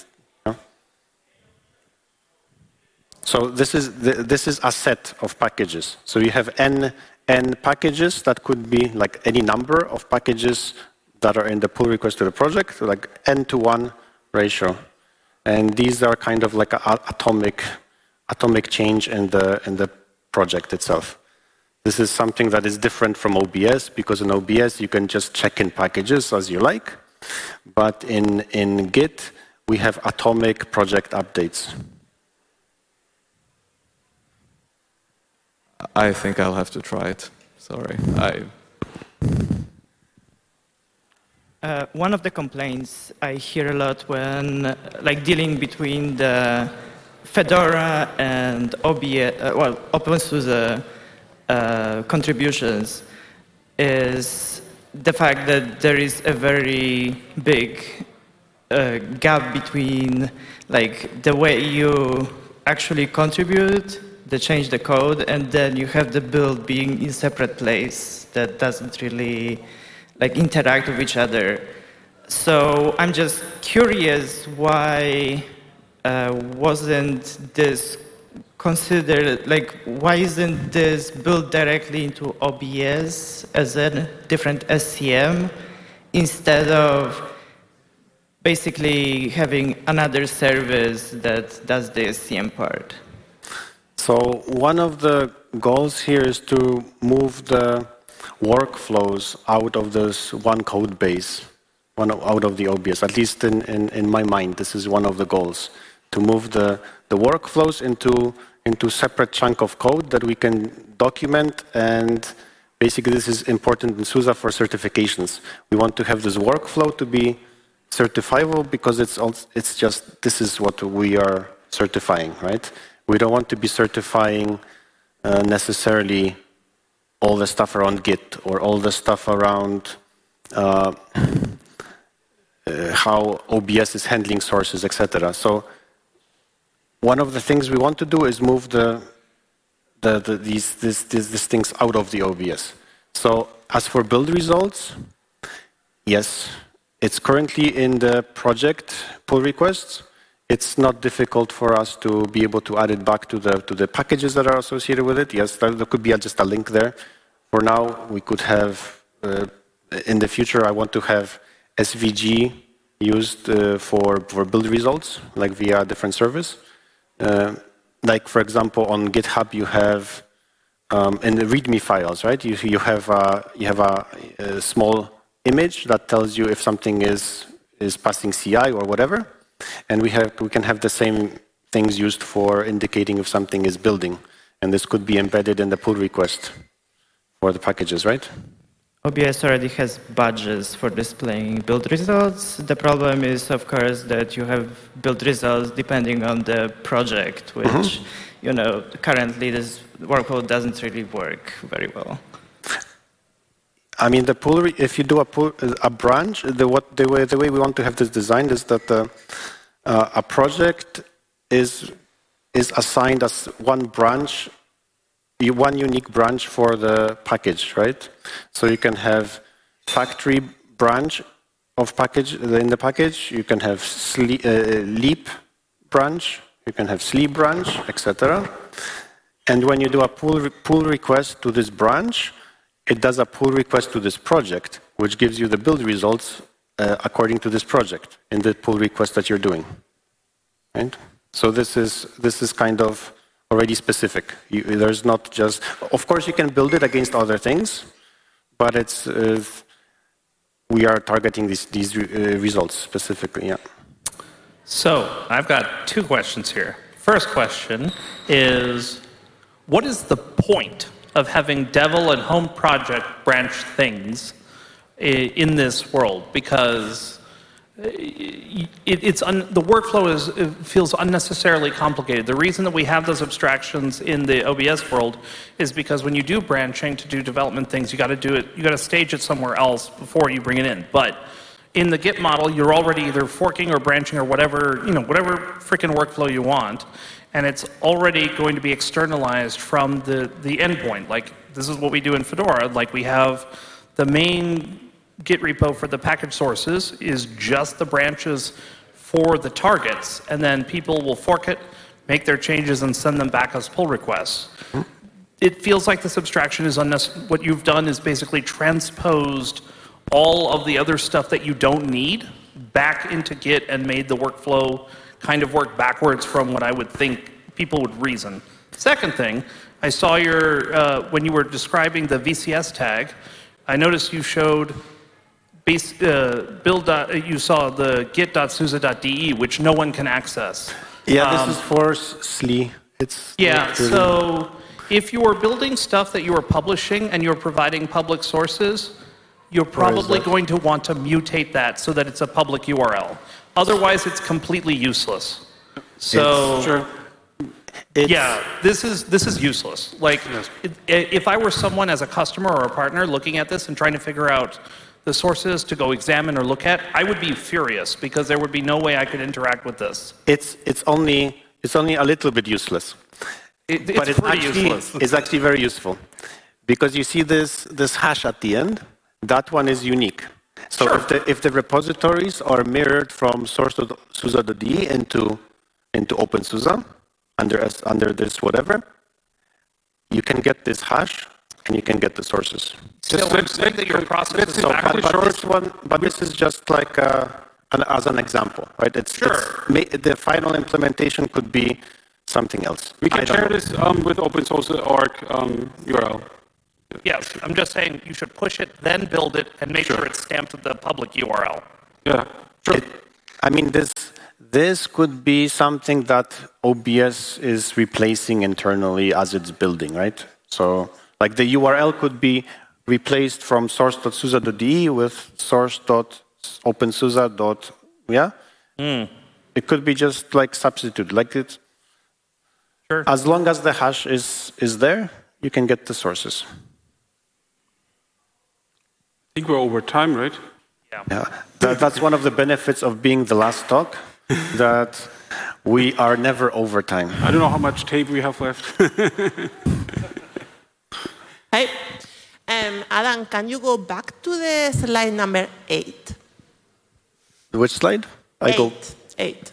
So this is a set of packages. So you have n packages that could be like any number of packages that are in the pull request to the project, like n to 1 ratio. And these are kind of like an atomic change in the project itself. This is something that is different from OBS, because in OBS you can just check in packages as you like. But in Git, we have atomic project updates. I think I'll have to try it. Sorry. One of the complaints I hear a lot when dealing between the Fedora and OpenSUSE contributions is the fact that there is a very big gap between the way you actually contribute, change the code, and then you have the build being in separate place that doesn't really interact with each other. So I'm just curious, why wasn't this considered, why isn't this built directly into OBS as a different SCM instead of basically having another service that does the SCM part? So one of the goals here is to move the workflows out of this one code base, out of the OBS. At least in my mind, this is one of the goals, to move the workflows into separate chunk of code that we can document. And basically, this is important in SUSE for certifications. We want to have this workflow to be certifiable because it's just this is what we are certifying, right? We don't want to be certifying necessarily all the stuff around Git or all the stuff around how OBS is handling sources, etc. So one of the things we want to do is move these things out of the OBS. So as for build results, yes, it's currently in the project pull requests. It's not difficult for us to be able to add it back to the packages that are associated with it. Yes, there could be just a link there. For now, we could have, in the future, I want to have SVG used for build results, like via a different service. Like, for example, on GitHub, you have, in the README files, right? You have a small image that tells you if something is passing CI or whatever. And we can have the same things used for indicating if something is building. And this could be embedded in the pull request for the packages, right? OBS already has badges for displaying build results. The problem is, of course, that you have build results depending on the project, which, currently this workflow doesn't really work very well. I mean, if you do a branch, the way we want to have this designed is that a project is assigned as one branch, one unique branch for the package, right? So you can have factory branch of package in the package. You can have leap branch. You can have sleep branch, etc. And when you do a pull request to this branch, it does a pull request to this project, which gives you the build results according to this project in the pull request that you're doing. Right? So this is kind of already specific. There's not just, of course, you can build it against other things, but it's we are targeting these results specifically. Yeah. So I've got two questions here. First question is, what is the point of having Devil and home project branch things in this world? Because the workflow feels unnecessarily complicated. The reason that we have those abstractions in the OBS world is because when you do branching to do development things, you got to stage it somewhere else before you bring it in. But in the Git model, you're already either forking or branching or whatever freaking workflow you want, and it's already going to be externalized from the endpoint. Like, this is what we do in Fedora. Like, we have the main Git repo for the package sources is just the branches for the targets, and then people will fork it, make their changes, and send them back as pull requests. It feels like this abstraction is unnecessary. What you've done is basically transposed all of the other stuff that you don't need back into Git and made the workflow kind of work backwards from what I would think people would reason. Second thing, I saw when you were describing the VCS tag, I noticed you showed you saw the git.susa.de, which no one can access. Yeah, this is for SLE. So if you are building stuff that you are publishing and you're providing public sources, you're probably going to want to mutate that so that it's a public URL. Otherwise, it's completely useless. So, this is useless. Like, if I were someone as a customer or a partner looking at this and trying to figure out the sources to go examine or look at, I would be furious because there would be no way I could interact with this. It's only a little bit useless. But it's actually very useful because you see this hash at the end. That one is unique. So if the repositories are mirrored from source.susa.de into OpenSUSE under this whatever, you can get this hash and you can get the sources. But this is just like as an example, right? The final implementation could be something else. We can share this with OpenSUSE.org URL. Yes, I'm just saying you should push it, then build it, and make sure it's stamped with the public URL. Yeah, sure. This could be something that OBS is replacing internally as it's building, right? So, like the URL could be replaced from source.susa.de with source.opensuse. It could be just like substitute, like it. Sure. As long as the hash is there, you can get the sources. I think we're over time, right? Yeah. That's one of the benefits of being the last talk, that we are never over time. I don't know how much tape we have left. Hey, Adam, can you go back to the slide number 8? Which slide? 8.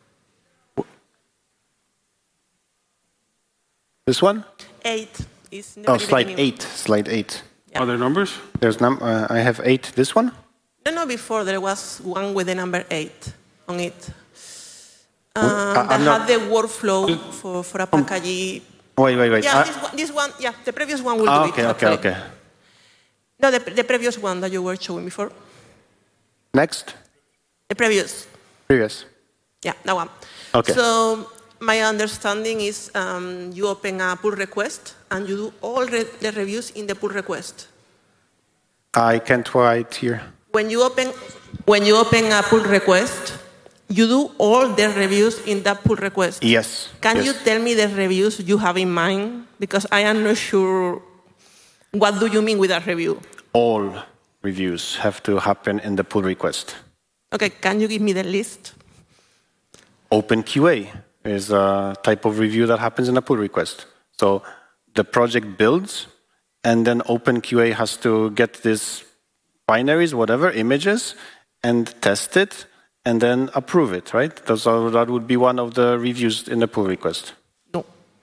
This one? 8 is in the very slide beginning. 8. Slide 8. Yeah. Are there numbers? There's I have 8. This one? No, before there was one with the number 8 on it. That had the workflow for a package. Wait. Yeah, this one, the previous one will do it. Okay. No, the previous one that you were showing before. Next? The previous. Yeah, that one. Okay. So my understanding is you open a pull request and you do all the reviews in the pull request. I can't write here. When you open a pull request, you do all the reviews in that pull request. Yes. Can you tell me the reviews you have in mind? Because I am not sure. What do you mean with a review? All reviews have to happen in the pull request. Okay, can you give me the list? OpenQA is a type of review that happens in a pull request. So the project builds, and then OpenQA has to get these binaries, whatever, images, and test it, and then approve it, right? So that would be one of the reviews in the pull request. No.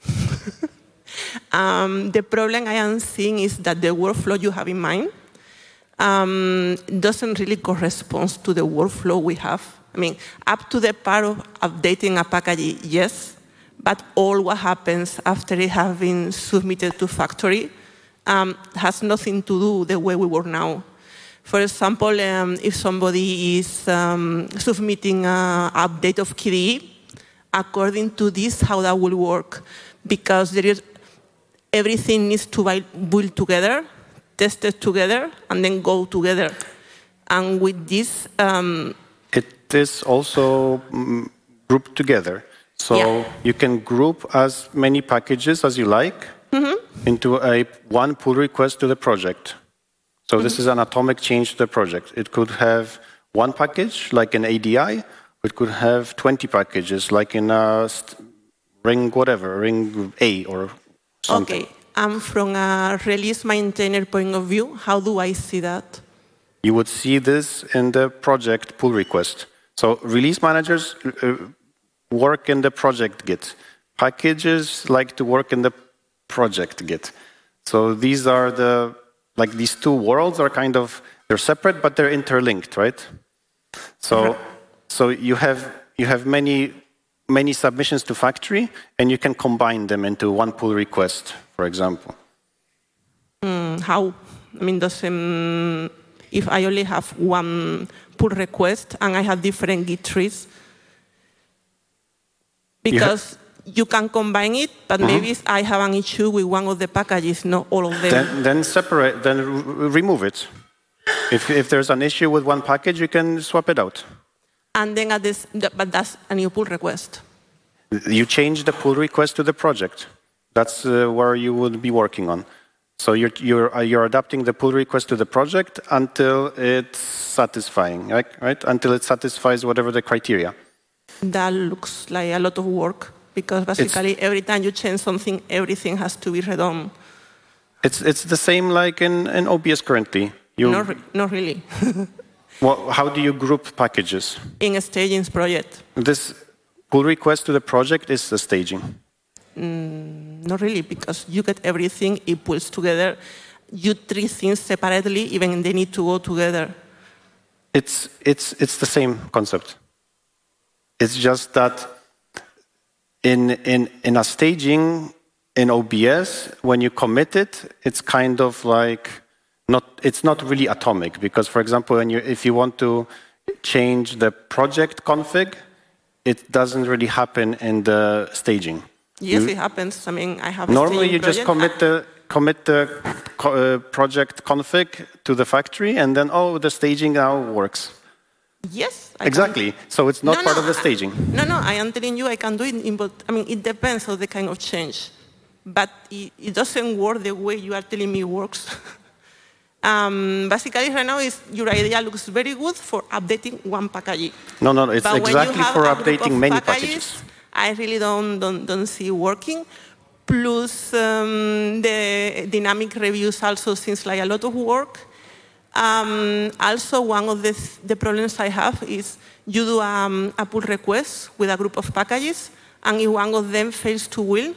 The problem I am seeing is that the workflow you have in mind doesn't really correspond to the workflow we have. I mean, up to the part of updating a package, yes, but all what happens after it has been submitted to factory has nothing to do with the way we work now. For example, if somebody is submitting an update of KDE, according to this, how that will work, because everything needs to be built together, tested together, and then go together. And with this... it is also grouped together. So you can group as many packages as you like into one pull request to the project. So this is an atomic change to the project. It could have one package, like an ADI. It could have 20 packages, like in a ring whatever, ring A or something. Okay. And from a release maintainer point of view, how do I see that? You would see this in the project pull request. So release managers work in the project Git. Packages like to work in the project Git. So these are these two worlds are they're separate, but they're interlinked, right? So you have many submissions to factory, and you can combine them into one pull request, for example. How? I mean, if I only have one pull request and I have different Git trees, because you can combine it, but maybe I have an issue with one of the packages, not all of them. Then remove it. If there's an issue with one package, you can swap it out. And then but that's a new pull request. You change the pull request to the project. That's where you would be working on. So you're adapting the pull request to the project until it's satisfying, right? Until it satisfies whatever the criteria. That looks like a lot of work, because basically every time you change something, everything has to be redone. It's the same like in OBS currently. Not really. Well, how do you group packages? In a staging project. This pull request to the project is the staging. Not really, because you get everything, it pulls together. You treat things separately, even they need to go together. It's the same concept. It's just that in a staging in OBS, when you commit it, it's kind of like it's not really atomic, because, for example, if you want to change the project config, it doesn't really happen in the staging. Yes, it happens. I mean, I have. Normally, you just commit the project config to the factory, and then the staging now works. Yes. Exactly. So it's not part of the staging. No, I am telling you, I can do it. I mean, it depends on the kind of change, but it doesn't work the way you are telling me it works. Basically, right now, your idea looks very good for updating one package. No, it's exactly for updating many packages. I really don't see it working. Plus, the dynamic reviews also seems like a lot of work. Also, one of the problems I have is you do a pull request with a group of packages, and if one of them fails to will,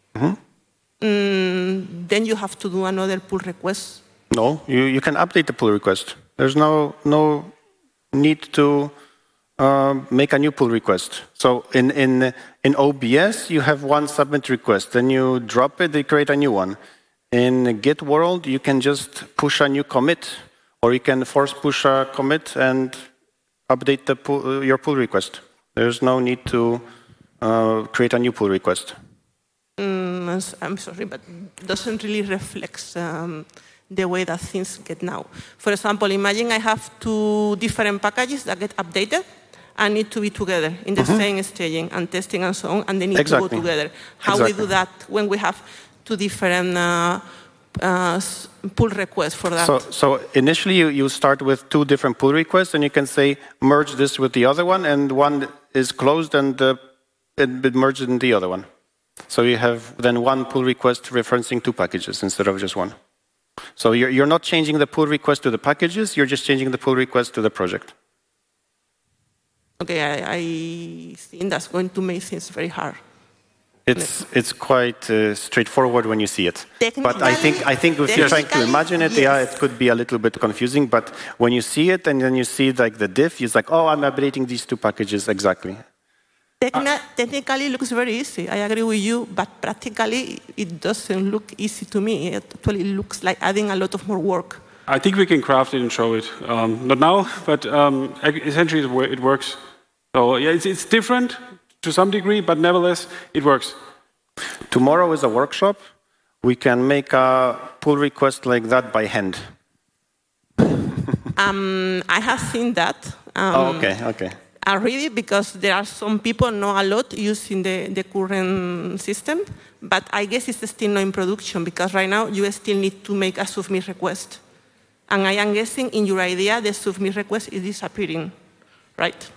then you have to do another pull request. No, you can update the pull request. There's no need to make a new pull request. So in OBS, you have one submit request. Then you drop it, they create a new one. In Git world, you can just push a new commit, or you can force push a commit and update your pull request. There's no need to create a new pull request. I'm sorry, but it doesn't really reflect the way that things get now. For example, imagine I have two different packages that get updated and need to be together in the same staging and testing and so on, and they need to go together. How we do that when we have two different pull requests for that. So initially you start with 2 different pull requests, and you can say merge this with the other one, and one is closed and it merged in the other one. So you have then 1 pull request referencing 2 packages instead of just 1. So you're not changing the pull request to the packages, you're just changing the pull request to the project. Okay, I think that's going to make things very hard. It's quite straightforward when you see it. But I think if you're trying to imagine it, yeah, it could be a little bit confusing. But when you see it and then you see like the diff, it's like, oh, I'm updating these 2 packages exactly. Technically, it looks very easy. I agree with you, but practically, it doesn't look easy to me. It actually looks like adding a lot of more work. I think we can craft it and show it. Not now, but essentially it works. So yeah, it's different to some degree, but nevertheless, it works. Tomorrow is a workshop. We can make a pull request like that by hand. I have seen that. Okay. Really, because there are some people know a lot using the current system, but I guess it's still not in production because right now you still need to make a submit request. And I am guessing in your idea the submit request is disappearing, right?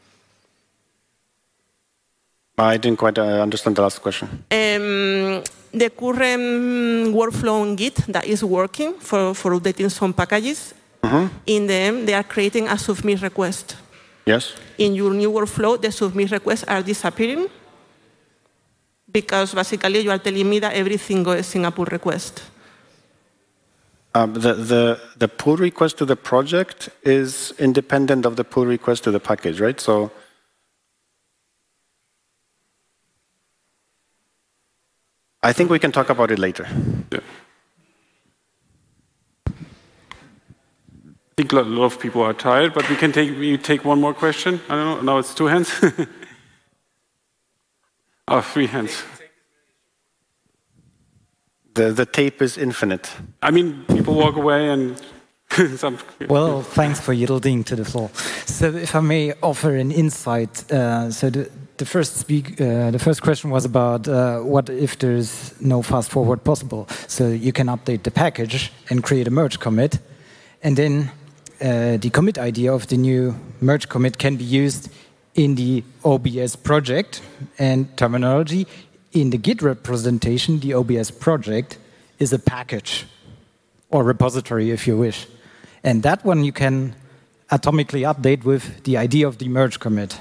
I didn't quite understand the last question. The current workflow in Git that is working for updating some packages, in them they are creating a submit request. Yes. In your new workflow, the submit requests are disappearing because basically you are telling me that everything goes in a pull request. The pull request to the project is independent of the pull request to the package, right? So I think we can talk about it later. Yeah. I think a lot of people are tired, but we can take one more question. I don't know. Now it's 2 hands. 3 hands. The tape is infinite. I mean, people walk away and some. Well, thanks for yielding to the floor. So, if I may offer an insight, so the first question was about what if there's no fast forward possible. So you can update the package and create a merge commit, and then the commit ID of the new merge commit can be used in the OBS project and terminology. In the Git representation, the OBS project is a package or repository, if you wish. And that one you can atomically update with the ID of the merge commit.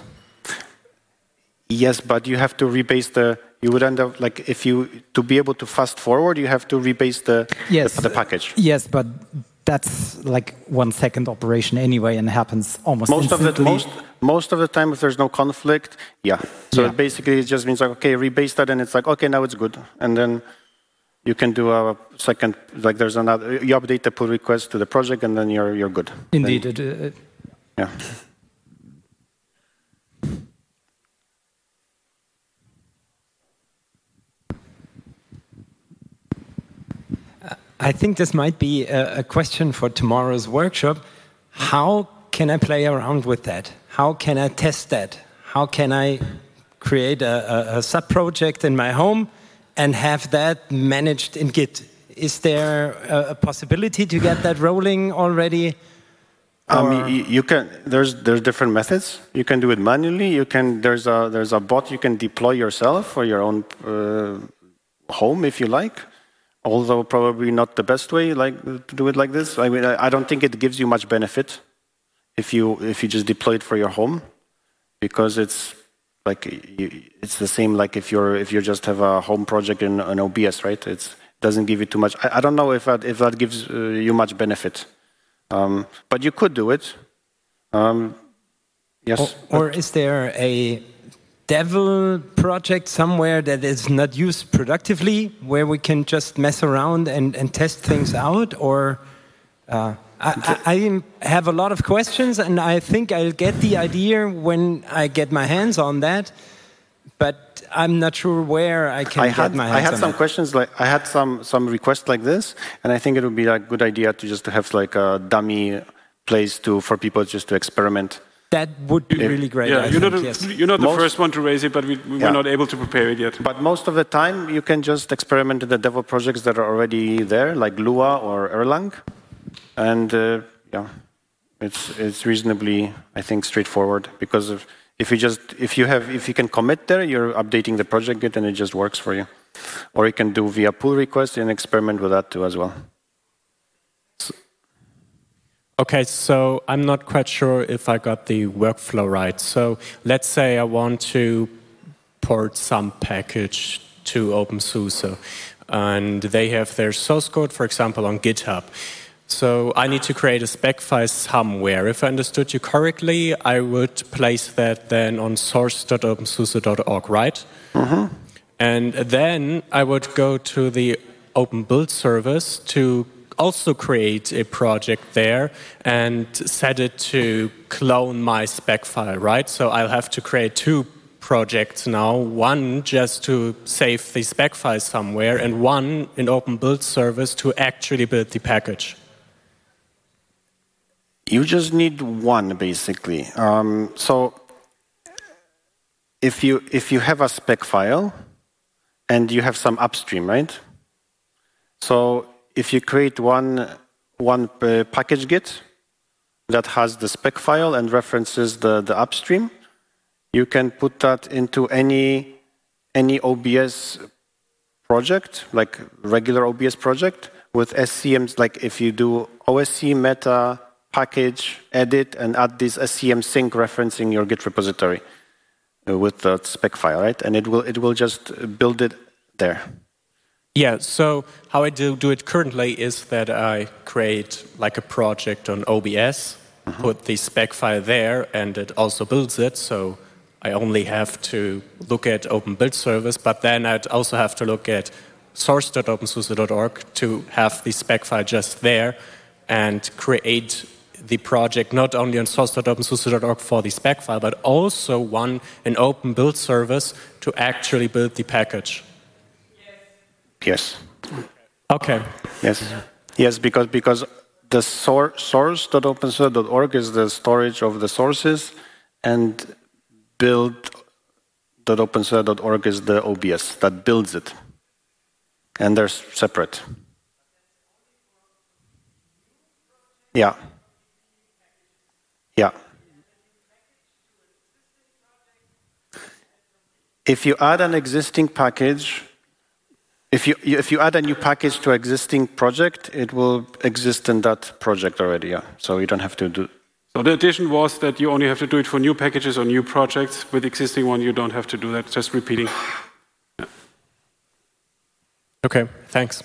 Yes, but you have to rebase you would end up, like, to be able to fast forward, you have to rebase the package. Yes, but that's like 1 second operation anyway and happens almost instantly. Most of the time, if there's no conflict, yeah. So basically it just means like, okay, rebase that, and it's like, okay, now it's good. And then you can do a second, like there's another, you update the pull request to the project, and then you're good. Indeed. Yeah. I think this might be a question for tomorrow's workshop. How can I play around with that? How can I test that? How can I create a sub-project in my home and have that managed in Git? Is there a possibility to get that rolling already? You can. There's different methods. You can do it manually. There's a bot you can deploy yourself for your own home if you like. Although probably not the best way, like to do it like this. I mean, I don't think it gives you much benefit if you just deploy it for your home, because it's like it's the same like if you just have a home project in an OBS, right? It doesn't give you too much. I don't know if that gives you much benefit, but you could do it. Yes. Or is there a devil project somewhere that is not used productively, where we can just mess around and test things out? Or I have a lot of questions, and I think I'll get the idea when I get my hands on that, but I'm not sure where I can get my hands on it. I had some questions, like I had some requests like this, and I think it would be a good idea to have like a dummy place for people just to experiment. That would be really great. Yeah, I think, yes. you're not the first one to raise it, but we were not able to prepare it yet. But most of the time, you can just experiment in the Devo projects that are already there, like Lua or Erlang. And it's reasonably, I think, straightforward, because if you can commit there, you're updating the project Git and it just works for you. Or you can do via pull request and experiment with that too as well. Okay, so I'm not quite sure if I got the workflow right. So let's say I want to port some package to OpenSUSE, and they have their source code, for example, on GitHub. So I need to create a spec file somewhere. If I understood you correctly, I would place that then on source.opensuse.org, right? Mm-hmm. And then I would go to the Open Build service to also create a project there and set it to clone my spec file, right? So I'll have to create two projects now, one just to save the spec file somewhere and one in Open Build service to actually build the package. You just need one, basically. So if you have a spec file and you have some upstream, right? So if you create one package Git that has the spec file and references the upstream, you can put that into any OBS project, like regular OBS project, with SCMs. Like if you do OSC meta package edit and add this SCM sync referencing your Git repository with the spec file, right? And it will just build it there. Yeah, so how I do it currently is that I create like a project on OBS, put the spec file there, and it also builds it. So I only have to look at Open Build Service, but then I'd also have to look at source.opensuse.org to have the spec file just there and create the project not only on source.opensuse.org for the spec file, but also one in Open Build Service to actually build the package. Yes. Okay. Yes, because the source.opensuse.org is the storage of the sources, and build.opensuse.org is the OBS that builds it. And they're separate. Yeah. If you add an existing package, if you add a new package to an existing project, it will exist in that project already, yeah. So you don't have to do. So the addition was that you only have to do it for new packages or new projects. With existing one, you don't have to do that, just repeating. Yeah. Okay, thanks.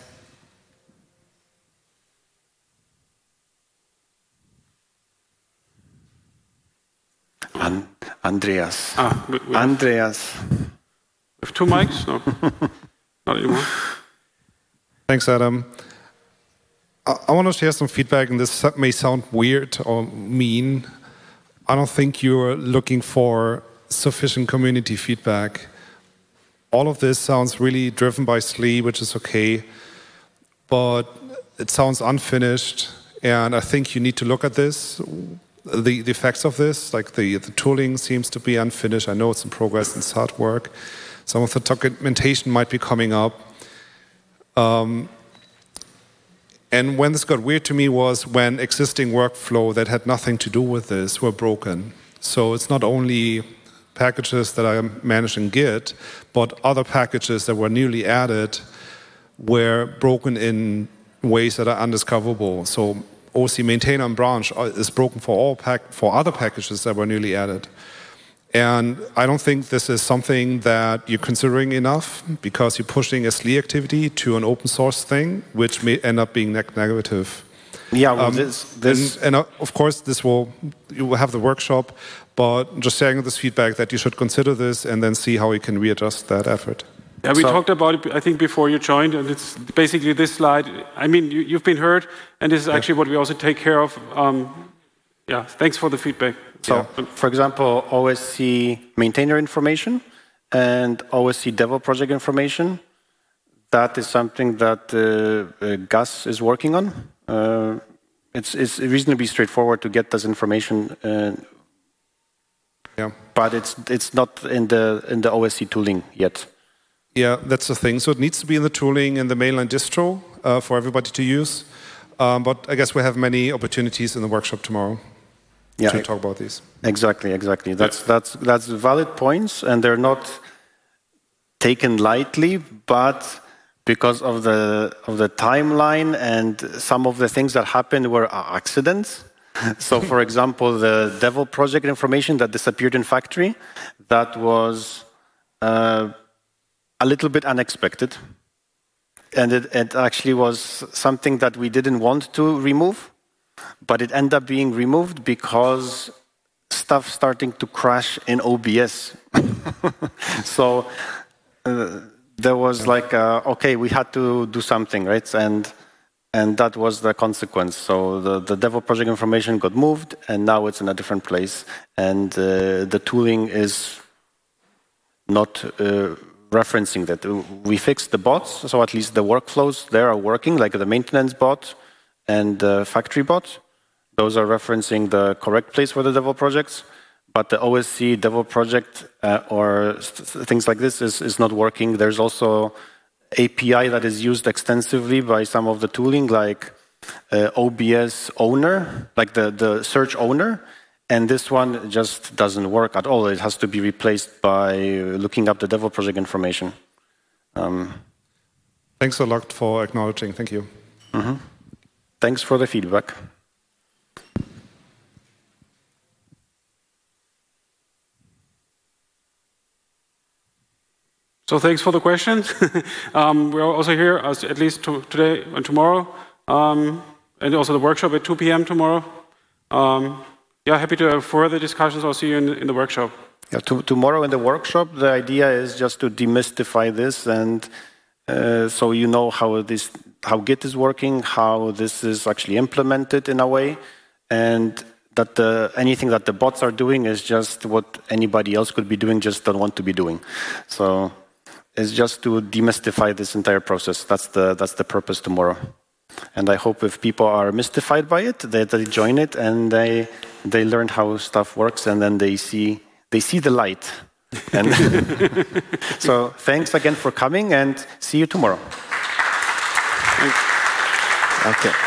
Andreas. Andreas. With two mics? No, not anymore. Thanks, Adam. I want to share some feedback, and this may sound weird or mean. I don't think you're looking for sufficient community feedback. All of this sounds really driven by SLE, which is okay, but it sounds unfinished, and I think you need to look at this. The effects of this, like the tooling seems to be unfinished. I know it's in progress and start work. Some of the documentation might be coming up. And when this got weird to me was when existing workflow that had nothing to do with this were broken. So it's not only packages that I manage in Git, but other packages that were newly added were broken in ways that are undiscoverable. So OC maintainer and branch is broken for other packages that were newly added. And I don't think this is something that you're considering enough, because you're pushing a SLE activity to an open source thing, which may end up being negative. Yeah, well, and of course, you will have the workshop, but just sharing this feedback that you should consider this and then see how you can readjust that effort. Yeah, we talked about it, I think, before you joined, and it's basically this slide. I mean, you've been heard, and this is actually what we also take care of. Yeah, thanks for the feedback. So, for example, OSC maintainer information and OSC Devo project information, that is something that Gus is working on. It's reasonably straightforward to get this information Yeah. But it's not in the OSC tooling yet. Yeah, that's the thing. So it needs to be in the tooling in the mainline distro for everybody to use. But I guess we have many opportunities in the workshop tomorrow to talk about these. Exactly. That's valid points, and they're not taken lightly, but because of the timeline and some of the things that happened were accidents. So, for example, the Devil project information that disappeared in factory, that was a little bit unexpected. And it actually was something that we didn't want to remove, but it ended up being removed because stuff starting to crash in OBS. So there was like, okay, we had to do something, right? And that was the consequence. So the Devil project information got moved, and now it's in a different place. And the tooling is not referencing that. We fixed the bots, so at least the workflows there are working, like the maintenance bot and the factory bot. Those are referencing the correct place for the Devil projects. But the OSC Devil project or things like this is not working. There's also API that is used extensively by some of the tooling, like OBS owner, like the search owner. And this one just doesn't work at all. It has to be replaced by looking up the Devil project information. Thanks a lot for acknowledging. Thank you. Mm-hmm. Thanks for the feedback. So thanks for the questions. We're also here, at least today and tomorrow, and also the workshop at 2 p.m. tomorrow. Yeah, happy to have further discussions. I'll see you in the workshop. Yeah, tomorrow in the workshop, the idea is just to demystify this, and so you know how Git is working, how this is actually implemented in a way, and that anything that the bots are doing is just what anybody else could be doing, just don't want to be doing. So it's just to demystify this entire process. That's the purpose tomorrow. And I hope if people are mystified by it, they join it and they learn how stuff works, and then they see the light. And so thanks again for coming, and see you tomorrow. Okay.